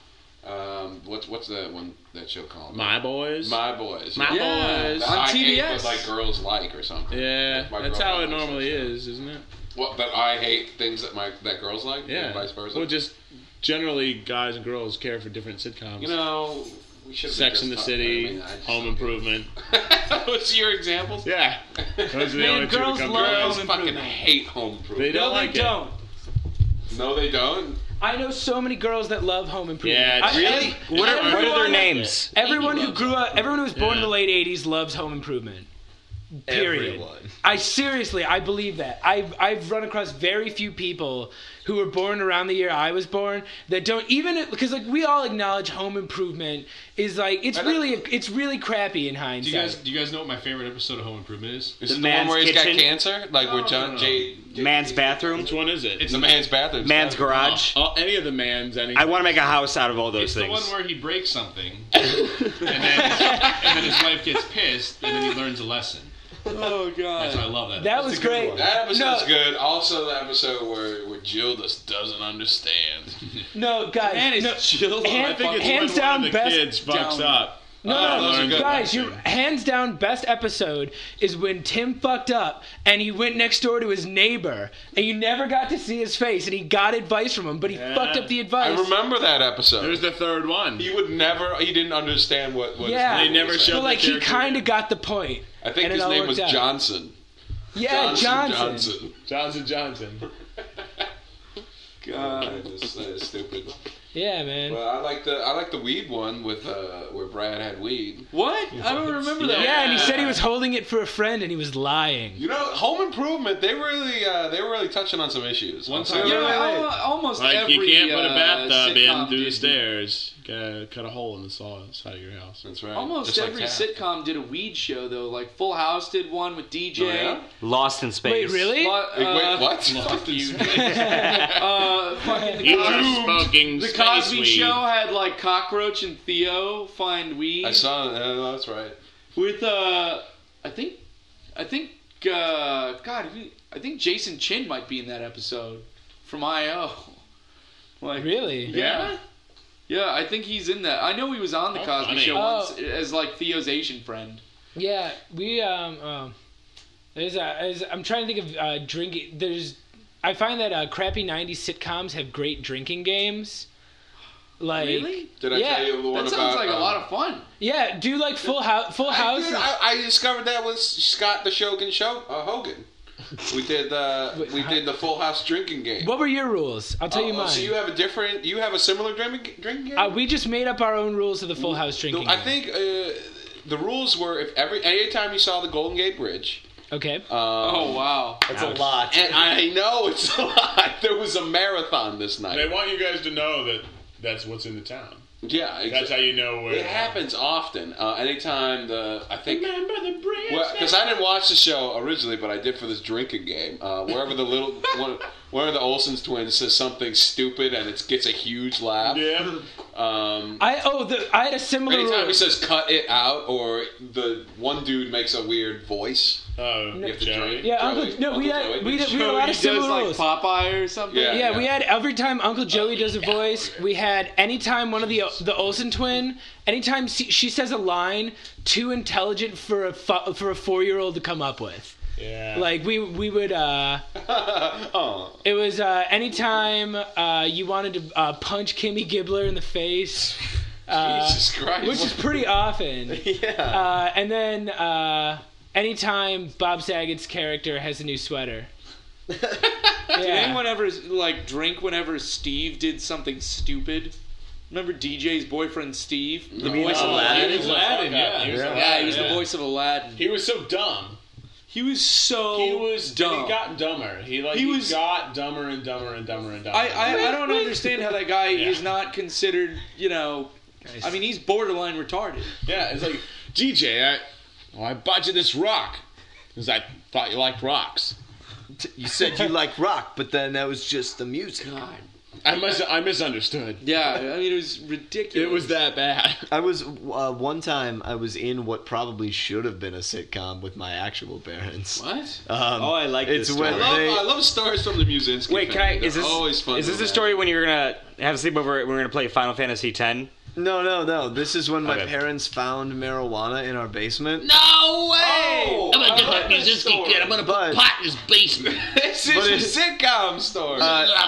What's that one? That show called? My Boys. My Boys. My Yeah, Boys. That on I hate TBS. what like girls like or something. Yeah, My that's how it girlfriend likes normally that show. is, isn't it? Well, that I hate things that girls like. Yeah. And vice versa. Well, just generally, guys and girls care for different sitcoms. you know, we should. Sex in the City, Home Improvement. What's your examples? Yeah, those are the Man, only two that girls come love to mind. Girls Home fucking Improvement. hate Home Improvement. They don't No, like they it. don't. No, they don't. I know so many girls that love Home Improvement. Yeah, Really? What are their everyone- names? Everyone who grew up, everyone who was born in the Yeah. late '80s loves Home Improvement. Period. Everyone. I believe that. I've run across very few people who were born around the year I was born that don't even, because like we all acknowledge Home Improvement is like it's really crappy in hindsight. Do you guys know what my favorite episode of Home Improvement is? Is The it the one man's where he's got kitchen? cancer? Like where John no. J. Man's bathroom. Which one is it? It's the man's bathroom. Man's garage. Any of the mans. Any. I want to make a house out of all those It's the things. one where he breaks something, and then his wife gets pissed, and then he learns a lesson. Oh god. That's why I love that. That was great. That episode's No. good. Also, the episode where Jill just doesn't understand. No, guys. Man, is no, chill. hand- I think it's hands when down one of the best kids fucks down. up. No, those are good. guys, you hands down best episode is when Tim fucked up and he went next door to his neighbor and you never got to see his face and he got advice from him, but he Yeah. fucked up the I advice. remember that episode. There's the third one. He didn't understand what Yeah, They never was showed but like the he character kind yet. of got the point. I think and it his all name worked was out. Johnson. Yeah, Johnson. Johnson. God. That is stupid. Yeah, man. Well, I like the weed one with where Brad had weed. What? I don't remember that. Yeah, and he said he was holding it for a friend and he was lying. You know, Home Improvement. They were really touching on some issues. One time- Yeah, almost Like every you can't put a bathtub in sitcom through the did- stairs. Gotta cut a hole in the side of your house. That's right. Almost Just like every Cat. sitcom did a weed show though. Like Full House did one with DJ. Oh, yeah? Lost in space. Wait, really? Wait, what? Fucking You are smoking the space Cosby weed. Show had like Cockroach and Theo find weed. I saw. That's right. With I think God, I think Jason Chin might be in that episode from I.O. Like Really? Yeah. Yeah, I think he's in that. I know he was on the Oh, Cosby funny. Show Oh. once as like Theo's Asian friend. Yeah, we I'm trying to think of drinking. I find that crappy '90s sitcoms have great drinking games. Like, Really? Did I Yeah. tell you the one That sounds about? like a lot of fun. yeah, do like Full House. Full House. I discovered that with Scott the Shogun Hogan. We did the Full House drinking game. What were your rules? I'll tell you mine. So you have a similar drinking game? We just made up our own rules of the Full House drinking. I game. think the rules were anytime you saw the Golden Gate Bridge. Okay. Oh wow. That's a lot. And I know it's a lot. There was a marathon this night. They want you guys to know that that's what's in the town. Yeah, That's how you know where. It happens often. Anytime Remember the bridge? because I didn't watch the show originally, but I did for this drinking game. Wherever the wherever the Olsen's twins says something stupid and it gets a huge laugh. Yeah. I had a similar Anytime rule. he says "cut it out" or the one dude makes a weird voice, Oh, you have to Joey. drink. Yeah, Joey. we Joey. had a lot he of does similar like rules. Popeye or something. Yeah. Yeah, we had every time Uncle Joey does a voice. We had anytime one of the Olsen twin. Anytime she says a line too intelligent for a 4-year-old to come up with. Yeah. Like we would. Oh. It was anytime you wanted to punch Kimmy Gibbler in the face. Jesus Christ. which is pretty often. Yeah. And then anytime Bob Saget's character has a new sweater. Did anyone ever like drink whenever Steve did something stupid? Remember DJ's boyfriend Steve? The voice of Aladdin? He was Aladdin, yeah. He was Yeah, he was the voice of Aladdin. He was so dumb. He was so He was dumb. He got dumber. He got dumber and dumber and dumber and dumber. I don't understand how that guy is not considered, I mean, he's borderline retarded. Yeah, it's like, DJ, I bought you this rock because I thought you liked rocks. You said you like rock, but then that was just the music. God. I misunderstood. Yeah, I mean, it was ridiculous. It was that bad. I was one time I was in what probably should have been a sitcom with my actual parents. What? I like it's this when story. I love stories from the Musinski Wait, family. is They're this always fun is to this the imagine. story when you're gonna have a sleepover? We're gonna play Final Fantasy X. No. This is when my Okay. parents found marijuana in our basement. No way! Oh, I'm gonna I get like that this Musinski story. kid. I'm gonna But- put pot in his basement. This But is a sitcom story.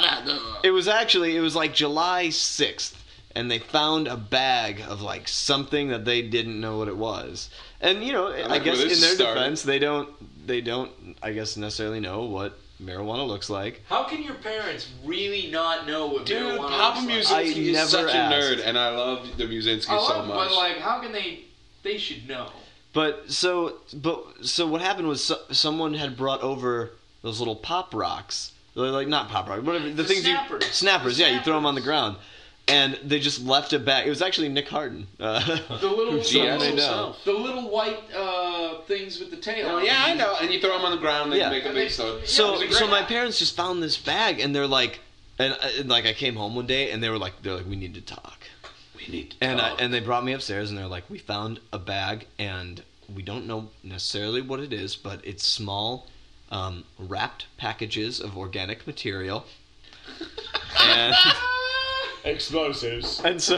It was like July 6th, and they found a bag of like something that they didn't know what it was. And I like guess where this in their started. defense, they don't I guess necessarily know what marijuana looks like. How can your parents really not know what Dude, marijuana Papa looks like? I Musinski is never such asked. a nerd, and I love the Musinski I so love, much. but like, how can they should know. But so what happened was someone had brought over those little pop rocks. They're like not pop rocks, whatever the things snappers. snappers. Yeah, you throw them on the ground, and they just left a bag. It was actually Nick Harden. The little, GM the, himself. the little white things with the tail. Oh, yeah, I know. And you throw them on the ground, they Yeah. make a big story. So it was a great my app. parents just found this bag, and they're like, and like I came home one day, and they're like, we need to talk. We need to And talk. and they brought me upstairs, and they're like, we found a bag, and we don't know necessarily what it is, but it's small, wrapped packages of organic material. And Explosives. and so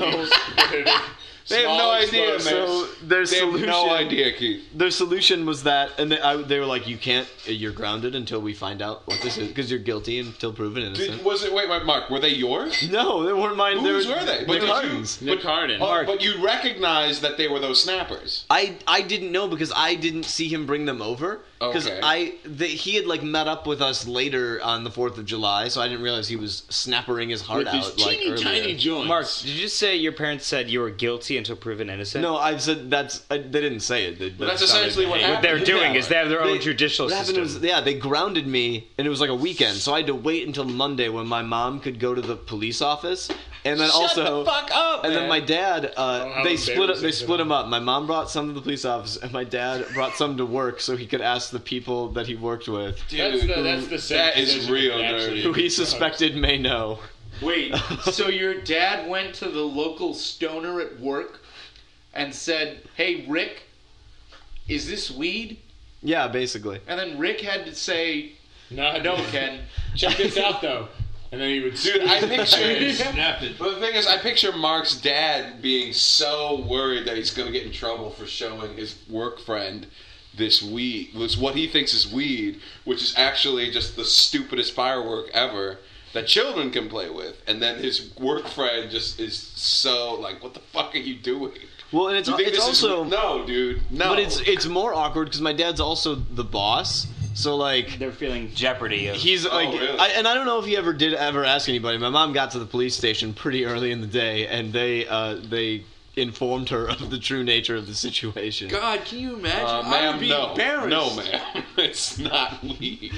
They have no idea, man. so their They have solution. no idea, Keith. Their solution was that, and they were like, you're grounded until we find out what this is, because you're guilty until proven innocent. Wait, Mark, were they yours? No, they weren't mine. Whose they were they? Nick But did you- Harden's. Nick Harden. Oh, but you recognized that they were those snappers. I didn't know because I didn't see him bring them over. Because Okay. he had like met up with us later on the 4th of July, so I didn't realize he was snappering his heart With these out like teeny earlier. tiny joints. Mark, did you just say your parents said you were guilty until proven innocent? No, I said they didn't say it. But that's essentially what What happened. they're doing Yeah. is they have their own They- judicial What happened system. was, they grounded me, and it was like a weekend, so I had to wait until Monday when my mom could go to the police office, and then also, fuck up, and then man. my dad, how they split embarrassing them up. My mom brought some to the police office, and my dad brought some to work, so he could ask the people that he worked with, That's the same that is position real that actually- nerdy. who he suspected may know. Wait, so your dad went to the local stoner at work and said, "Hey, Rick, is this weed?" Yeah, basically. And then Rick had to say, No, "No, Ken." Check this out though. And then he would. Dude, I picture. Snap it. But the thing is, I picture Mark's dad being so worried that he's going to get in trouble for showing his work friend this weed, was what he thinks is weed, which is actually just the stupidest firework ever that children can play with. And then his work friend just is so like, what the fuck are you doing? Well, and it's You think this is- also no, dude, no. but it's more awkward because my dad's also the boss, so like. They're feeling jeopardy of. He's like, really? I don't know if he ever ask anybody. My mom got to the police station pretty early in the day, and they informed her of the true nature of the situation. God, can you imagine? I ma'am, would be no, embarrassed. no, ma'am, it's not weed.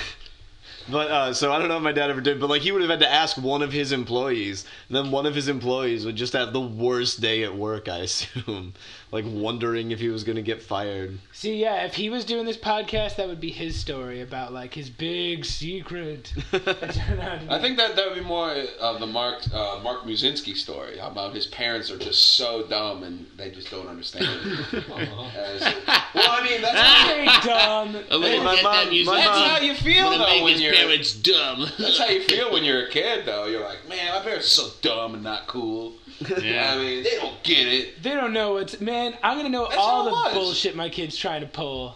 But so I don't know if my dad ever did, but like he would have had to ask one of his employees. And then one of his employees would just have the worst day at work, I assume, like wondering if he was going to get fired. See, yeah, if he was doing this podcast, that would be his story about like his big secret. I think that would be more of the Mark Musinski story about his parents are just so dumb and they just don't understand it. Well, I mean, that's dumb. A little my get mom- that music. my that's mom- how you feel Gonna though make when his you're. parents dumb. That's how you feel when you're a kid, though. You're like, man, my parents are so dumb and not cool. Yeah. I mean, they don't get it. They don't know what's man. I'm gonna know That's all how it the was. bullshit my kid's trying to pull.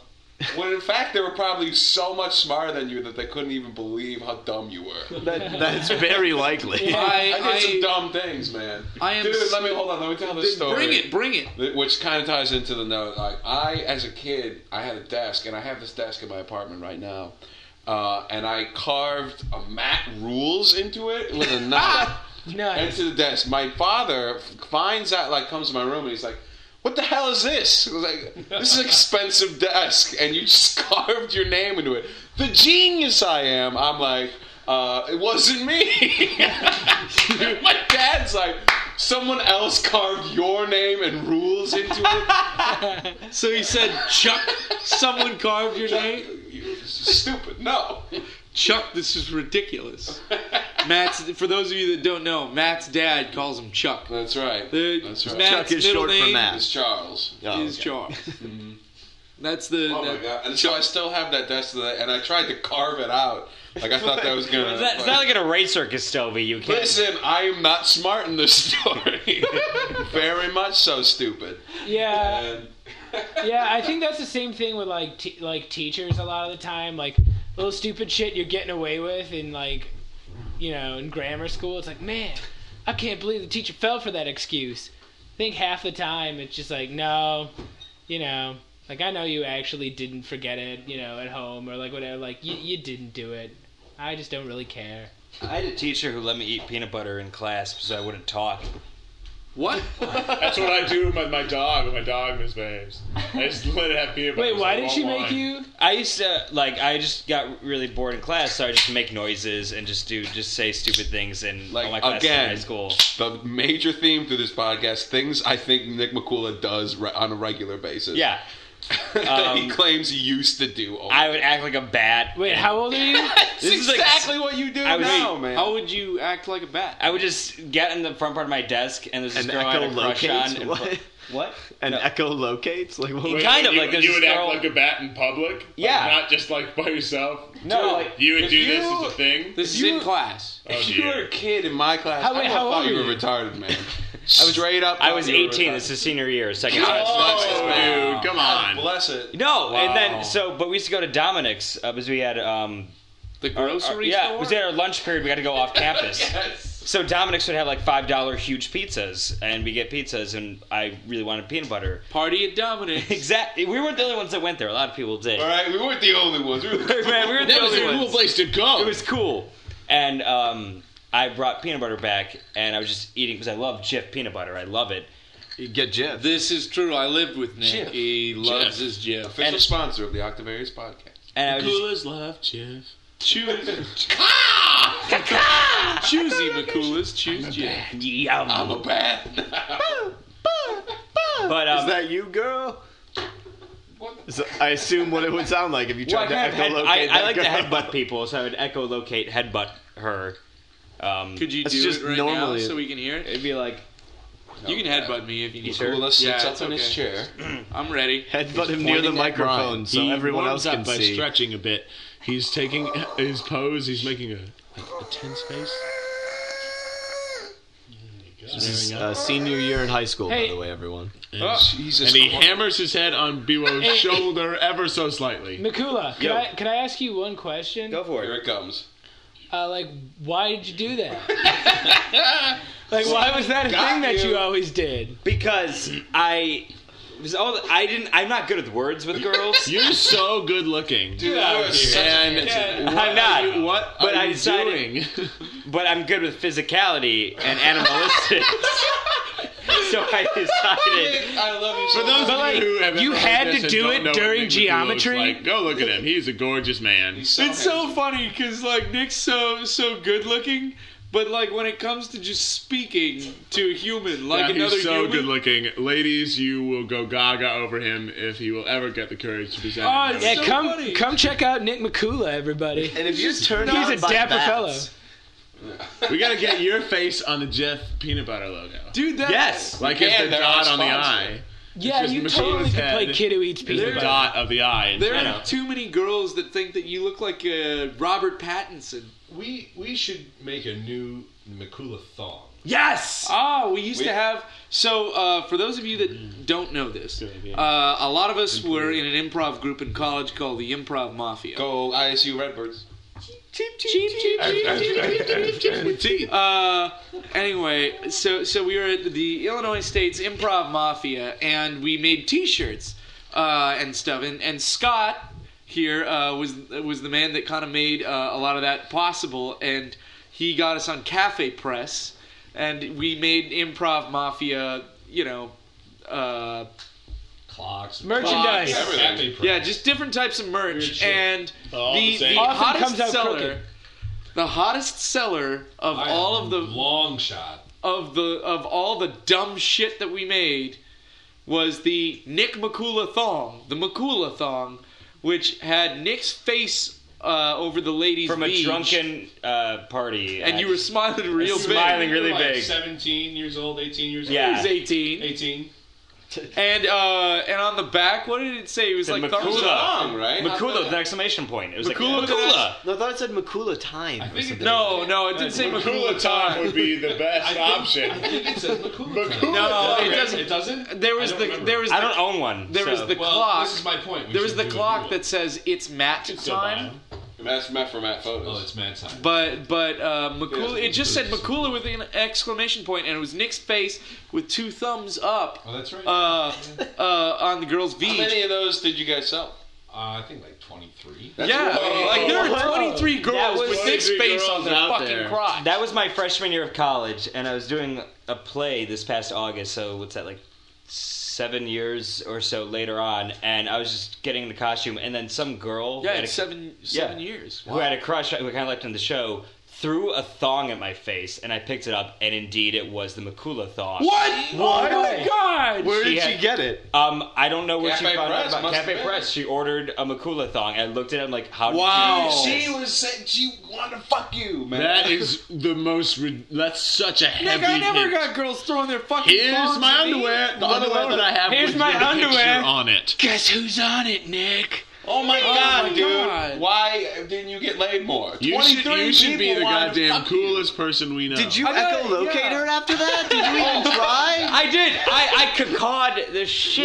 When in fact they were probably so much smarter than you that they couldn't even believe how dumb you were. That's very likely. I did some dumb things, man. Dude, let me tell this story. Bring it. Which kind of ties into the note. Like, as a kid, I had a desk, and I have this desk in my apartment right now. And I carved a Matt Rules into it with a knife into the desk. My father finds out, like, comes to my room, and he's like, "What the hell is this?" I was like, "This is an expensive desk, and you just carved your name into it." The genius I am. I'm like, it wasn't me. My dad's like, someone else carved your name and rules into it. So he said, Chuck, someone carved your name? You're stupid. No. Chuck, this is ridiculous. For those of you that don't know, Matt's dad calls him Chuck. That's right. Matt's Chuck is middle short for name Matt. It's Charles. is Charles. That's the. Oh my god! And so I still have that desk today, and I tried to carve it out. Like I thought that was gonna. It's not like an eraser, Gustovi. You can't. Listen, I am not smart in this story. Very much so stupid. Yeah. And Yeah, I think that's the same thing with like teachers a lot of the time. Like little stupid shit you're getting away with in in grammar school. It's like, man, I can't believe the teacher fell for that excuse. I think half the time it's just like, no, like I know you actually didn't forget it, at home or like whatever. Like you didn't do it. I just don't really care. I had a teacher who let me eat peanut butter in class so I wouldn't talk. What? That's what I do with my dog, Miss Babes. I just let it have peanut butter. Wait, why did she make you? I used to, I just got really bored in class, so I just make noises and just say stupid things in all my classes in high school. The major theme through this podcast, things I think Nick McCula does on a regular basis. Yeah. That he claims he used to do. I would act like a bat. Wait, how old are you? This is exactly what you do now, man. How would you act like a bat? I would just get in the front part of my desk, and there's this girl I had a crush on. What? And echolocates? Like what? Kind of like there's you would this girl. act like a bat in public? Yeah. Not just like by yourself? No, like You would do this as a thing? This is in class. Oh, If you were a kid in my class, How I old thought you were were you? retarded, man. Straight up. I was thought you were 18. retarded. This is senior year, second God semester. bless, man. Dude, come on. God bless it. No, and then but we used to go to Dominic's because we had The grocery yeah, store? it was at our lunch period. We got to go off campus. Yes. So Dominic's would have like $5 huge pizzas, and we get pizzas, and I really wanted peanut butter. Party at Dominic's. Exactly. We weren't the only ones that went there. A lot of people did. All right, we weren't the only ones. We were the Man, we were the That was only a cool ones. place to go. It was cool. And I brought peanut butter back, and I was just eating because I love Jif peanut butter. I love it. You get Jeff. This is true. I lived with Nick. Jif. He loves his Jif. official sponsor of the Octavarius podcast. And I was just, Coolest love, Jeff. Choosy McCoolers. Choose Jif. yum. I'm a bat. But Is that you, girl? So I assume what it would sound like if you tried to echolocate I that like to girl. headbutt people, so I would echolocate headbutt her. Could you That's do just it right normally- now so we can hear it? It'd be like You can headbutt me if you need sure? to. Coolest sits Yeah, up it's in his okay. chair. I'm ready. Headbutt him near the Pointing at microphone Brian. so everyone else warms can up by see. stretching a bit. He's taking his pose. He's making a tense face. This is senior year in high school, by Hey. the way, everyone. And, Jesus and he Christ. hammers his head on Biwo's Hey. shoulder ever so slightly. Mikula, could I ask you one question? go for Here it. it comes. Why did you do that? Why was that a Got thing that you. you always did? Because I'm not good with words with girls. You're so good looking. Dude, you are such a And handsome- I'm not. What But are I you decided- doing? But I'm good with physicality and animalistic. So I decided. I love you so For those much. of you who have you ever had heard to this do and it don't know what during Nick McCool looks geometry? like, go look at him. He's a gorgeous man. He's so It's so handsome. funny because Nick's so good looking, but when it comes to just speaking to a human, Yeah, another he's so human, good looking. Ladies, you will go gaga over him if he will ever get the courage to present Oh, him. it's Yeah, so come funny. come check out Nick McCula, everybody. And if you're turned He's on a by dapper bats, fellow. We gotta get your face on the Jif peanut butter logo. dude. That Yes. Like You it's can, the they're dot our on the sponsor. eye. Yeah, just you Michela's totally could head play Kid Who Eats It's Peanut the Butter. dot of the eye. There I are know. too many girls that think that you look like Robert Pattinson. We should make a new Mikula thong. Yes! Oh, we used to have... So, for those of you that don't know this, a lot of us were in an improv group in college called the Improv Mafia. Go ISU Redbirds. Anyway, so we were at the Illinois State's Improv Mafia, and we made T-shirts and stuff. And Scott here was the man that kind of made a lot of that possible, and he got us on Cafe Press, and we made Improv Mafia, clocks, merchandise, everything. Yeah, just different types of merch, and the Often comes hottest out seller, crooked. the hottest seller of all of the long shot of all the dumb shit that we made was the Nick McCula thong, the McCula thong, which had Nick's face over the ladies' from beach. a drunken party, and you were smiling real big. Smiling really like big. 17 years old, 18 years old. Yeah. He was 18. 18. And on the back, what did it say? It was The like Makula. Song, right? Makula with an exclamation point. It was Makula like with an Makula. No, I thought it said Makula time. I think it No, it didn't say Makula time. would be the best option. I think it says Makula. No, Okay, it doesn't. It doesn't? There was I don't remember. I don't own one. There was so. the Well, clock. this is my point. We There was should the do a clock Google. that says it's Matt Still buy time. 'em. That's Matt for Matt photos. Oh, it's mad time. But Makula, it just said Makula with an exclamation point, and it was Nick's face with two thumbs up. Oh, that's right. On the girls' How beach. many of those did you guys sell? I think like 23. Yeah, like there were 23 girls was with Nick's 23 face on girls their out fucking there. crotch. That was my freshman year of college, and I was doing a play this past August. So what's that, like 7 years or so later on? And I was just getting the costume, and then some girl Yeah, had it's a- seven years. who had a crush, who kind of left in the show, threw a thong at my face, and I picked it up, and indeed it was the Makula thong. What? Oh my god! Where She did she had- get it? I don't know where she Cafe found out Press, about must Cafe have been. Press. She ordered a Makula thong. I looked at it, I'm like, how Wow. did you do She this? was saying she wanted to fuck you, man. That is the most. That's such a heavy Nick, I never hit. got girls throwing their fucking Here's thongs my at me. underwear. The underwear that I have. Here's with my your underwear. picture on it. Guess who's on it, Nick? Oh my god, my dude! God. Why didn't you get laid more? You should be the goddamn coolest person we know. Did you I got- echolocate yeah. her after that? Did you even try? I did. I cacawed the shit.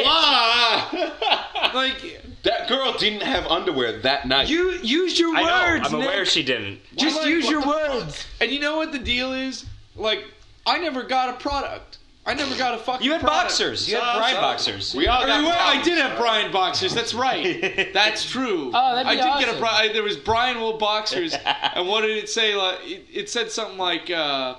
Like, That girl didn't have underwear that night. You use your I know. words, I'm aware Nick. she didn't. Just Like, use what your the words. and you know what the deal is? Like, I never got a product. I never got a fucking You had product. boxers. You had Brian boxers. We all got I did have Brian boxers. That's right. That's true. Oh, that'd be I did get a awesome. there was Brian wool boxers, and what did it say? Like it said something like.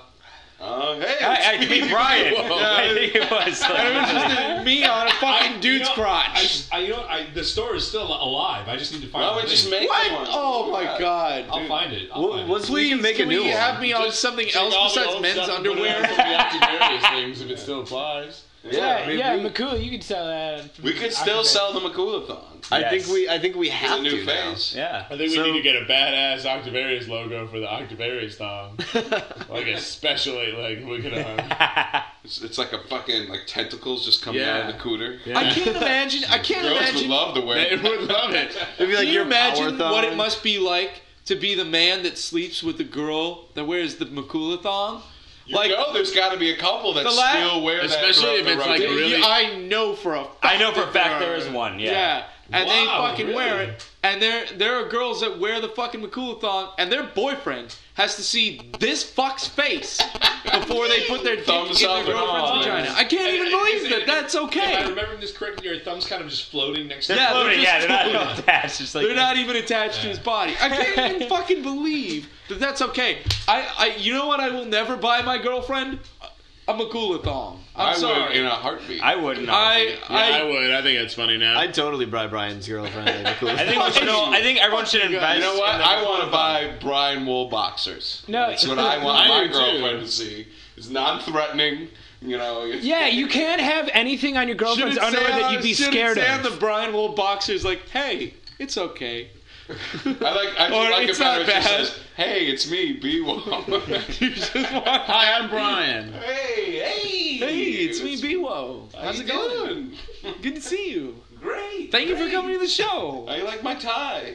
Hey, I mean Brian. I think it was. And it was just me on a fucking dude's crotch. The store is still alive. I just need to find why the don't we just thing. make What? one? Oh my god. I'll find it. I'll find it. Please, can make a new we one. have me on Just something take else all the besides old men's stuff and put it on underwear? some of the various things if it still applies. Yeah, Makula, you could sell that. We could still sell the Makula-thon. I think we It's have a new to now. face. Yeah. I think we So- need to get a badass Octavarius logo for the Octavarius thong. Like especially like look at It's like a fucking like tentacles just coming out of the cooter. I can't imagine. I can't Girls would imagine. love to wear They it. would love it. It'd be like Can you your imagine power what it thong. must be like to be the man that sleeps with the girl that wears the Makula thong? You know there's got to be a couple that The la- still wear that. Especially if throughout it's the like rotation. really- I know for a fact. I know for a that fact there there are. is one. Yeah. Yeah. And they Wow, fucking wear it. And there are girls that wear the fucking Makula thong, and their boyfriend has to see this fuck's face before they put their dick Thumbs in their up and girlfriend's all, vagina. man. I can't even believe that. That's If I okay. remember this correctly, your thumb's kind of just floating next to They're Yeah, floating. they're just They're not attached. Just like They're not even attached to his body. I can't even fucking believe that that's okay. You know what? I will never buy my girlfriend a Makula thong. I'm I sorry. would in a heartbeat. I wouldn't. I would. I think it's funny now. I'd totally buy Brian's girlfriend a Makula I think we should all, I think everyone should invest. You know what? in the I want to buy Brian Wool boxers. No, That's what I want I my do too. girlfriend to see. It's non-threatening. You know. Yeah, you can't have anything on your girlfriend's Should it underwear say that you'd be should it scared say on of. the Brian Wool boxers like, hey, it's okay. I Or like it's it better not if it bad. says, "Hey, it's me, B-Wall." Hi, I'm Brian. Hey, Hey, it's me, Biwo. How's it going? Good to see you. Great. Thank you for coming to the show. How you like my tie?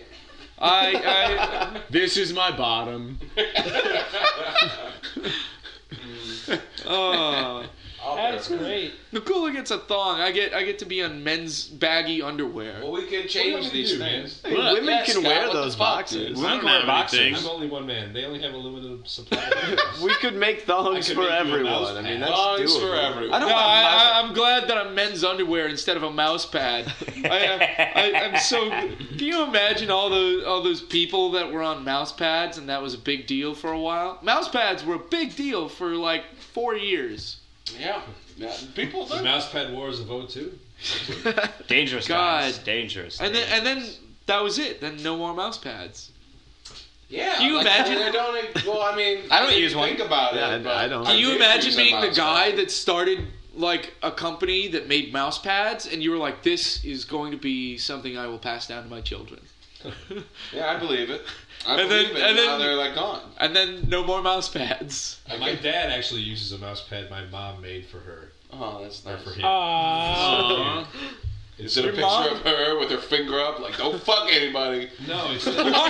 I This is my bottom. Oh. That's great. Nakula gets a thong. I get to be on men's baggy underwear. Well, we can change these things. Hey, women Yes, can Scott, wear what the those fuck, boxes. dude? I Women don't wear have any boxers. things. I'm only one man. They only have a limited supply. We could make thongs I could for make you a everyone. mouse I mean, pad. that's Thongs doable. for everyone. I don't No, want mouse- I'm glad that I'm men's underwear instead of a mouse pad. I'm so. Can you imagine all those people that were on mouse pads and that was a big deal for a while? Mouse pads were a big deal for like 4 years. Yeah. People The do. mousepad wars of 02. Dangerous, God. guys. Dangerous. And then that was it. Then no more mouse pads. Yeah. Can you like, imagine- They don't, well, I mean, I don't didn't use one. Think about Yeah, it. I don't. Can you did imagine use a being the mouse guy pad. that started like a company that made mouse pads and you were like, this is going to be something I will pass down to my children? Yeah, I believe it. I And believe then- it. and Now then- they're like gone. And then no more mouse pads. My dad actually uses a mousepad my mom made for her. Oh, that's Or nice. for him. Aww. Is it a Your picture mom- of her with her finger up, like "Don't fuck anybody"? No, it's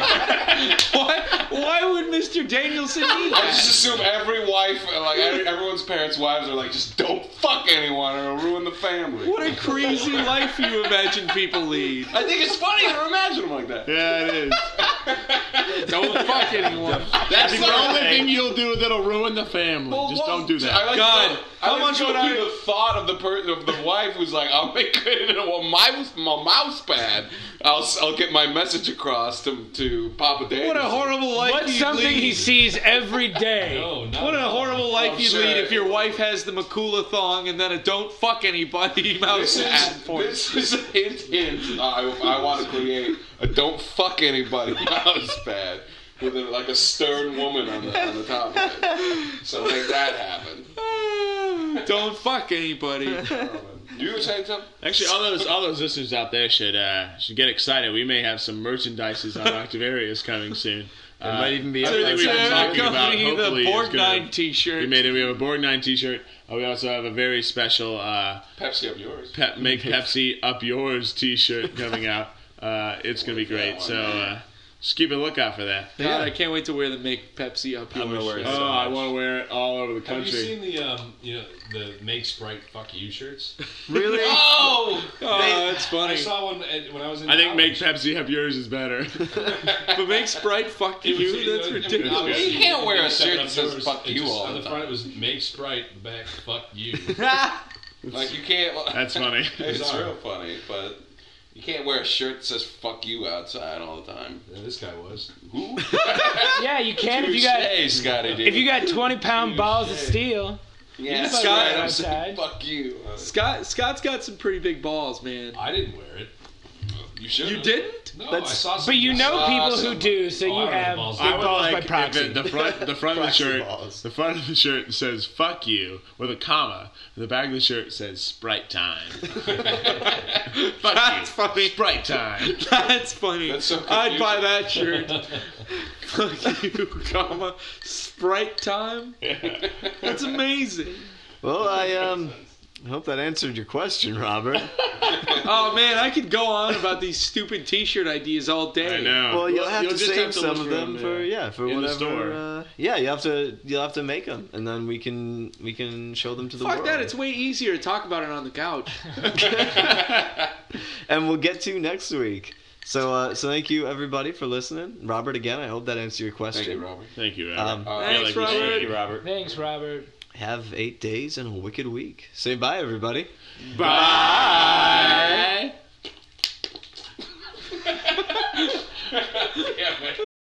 Why would Mr. Danielson need I that? just assume every wife, like everyone's parents' wives, are like, "Just don't fuck anyone, or it'll ruin the family." What a crazy life you imagine people lead. I think it's funny to imagine them like that. Yeah, it is. Don't fuck anyone. That's the only thing you'll do that'll ruin the family. Just don't do I that. like God, the, how I like much to go would through I- the thought of the of the wife who's like, "I'll make it into a mouse pad. I'll get my message across to Papa Daniel." What a horrible life What's you'd something lead. he sees every day? no, not What at a all. horrible life I'm you'd sure. lead if your wife has the Makula thong and then a don't fuck anybody mouse pad for you. This is a hint. I want to create a "Don't fuck anybody" mouse pad with like a stern woman on the top of it. So make that happen. Don't fuck anybody. You were saying something? Actually, all those listeners out there should get excited. We may have some merchandises on Octavarius coming soon. It might even be everything we've been talking about. Company, Hopefully, the is gonna- Borgnine t-shirt. We have a Borgnine T-shirt. We also have a very special Pepsi up yours. Make Pepsi Up Yours T-shirt coming out. It's gonna be great. one, So just keep a lookout for that. God, I can't wait to wear the Make Pepsi Up I'm Yours gonna wear it. shirt. Oh, I want to wear it all over the Have you country. seen the Make Sprite Fuck You shirts? Really? Oh! Oh, that's I funny. saw one when I was in I think Make college. Pepsi Up Yours is better. But Make Sprite fuck It was- you? That's it was- ridiculous. You can't wear a Seven shirt Up that says Yours. "fuck It you" just- all on the the front time. it was Make Sprite, back Fuck You. Like you can't. That's funny. It's Bizarre. real funny, but you can't wear a shirt that says "fuck you" outside all the time. Yeah, this guy was. Who? Yeah, you can if you got Touche, Scotty D. if you got 20-pound balls of steel. yeah, you Scott, fuck I'm outside. saying "fuck you." Scott's got some pretty big balls, man. I didn't wear it. You should. You didn't? No, That's- I saw some. But you know saw people who some- do, so Oh, you I don't have have balls. big I would balls by like proxy. if the front of the Proxy shirt, balls. the front of the shirt says "fuck you" with a comma. The back of the shirt says "Sprite time." Fuck That's you. funny. Sprite time. That's funny. That's so I'd buy confusing. that shirt. Fuck you, comma. Sprite time? That's amazing. Well, I hope that answered your question, Robert. Oh man, I could go on about these stupid T-shirt ideas all day. I know. Well, you'll have to just save have to some look of for them for in the whatever. store. Yeah, you'll have to make them, and then we can show them to the Fuck world. that! It's way easier to talk about it on the couch. And we'll get to next week. So thank you everybody for listening. Robert, again, I hope that answered your question. Thank you, Robert. Thank you, Robert. Um, I feel Thanks, we Robert. should- Thank you, Robert. Thanks, Robert. Have 8 days and a wicked week. Say bye, everybody. Bye.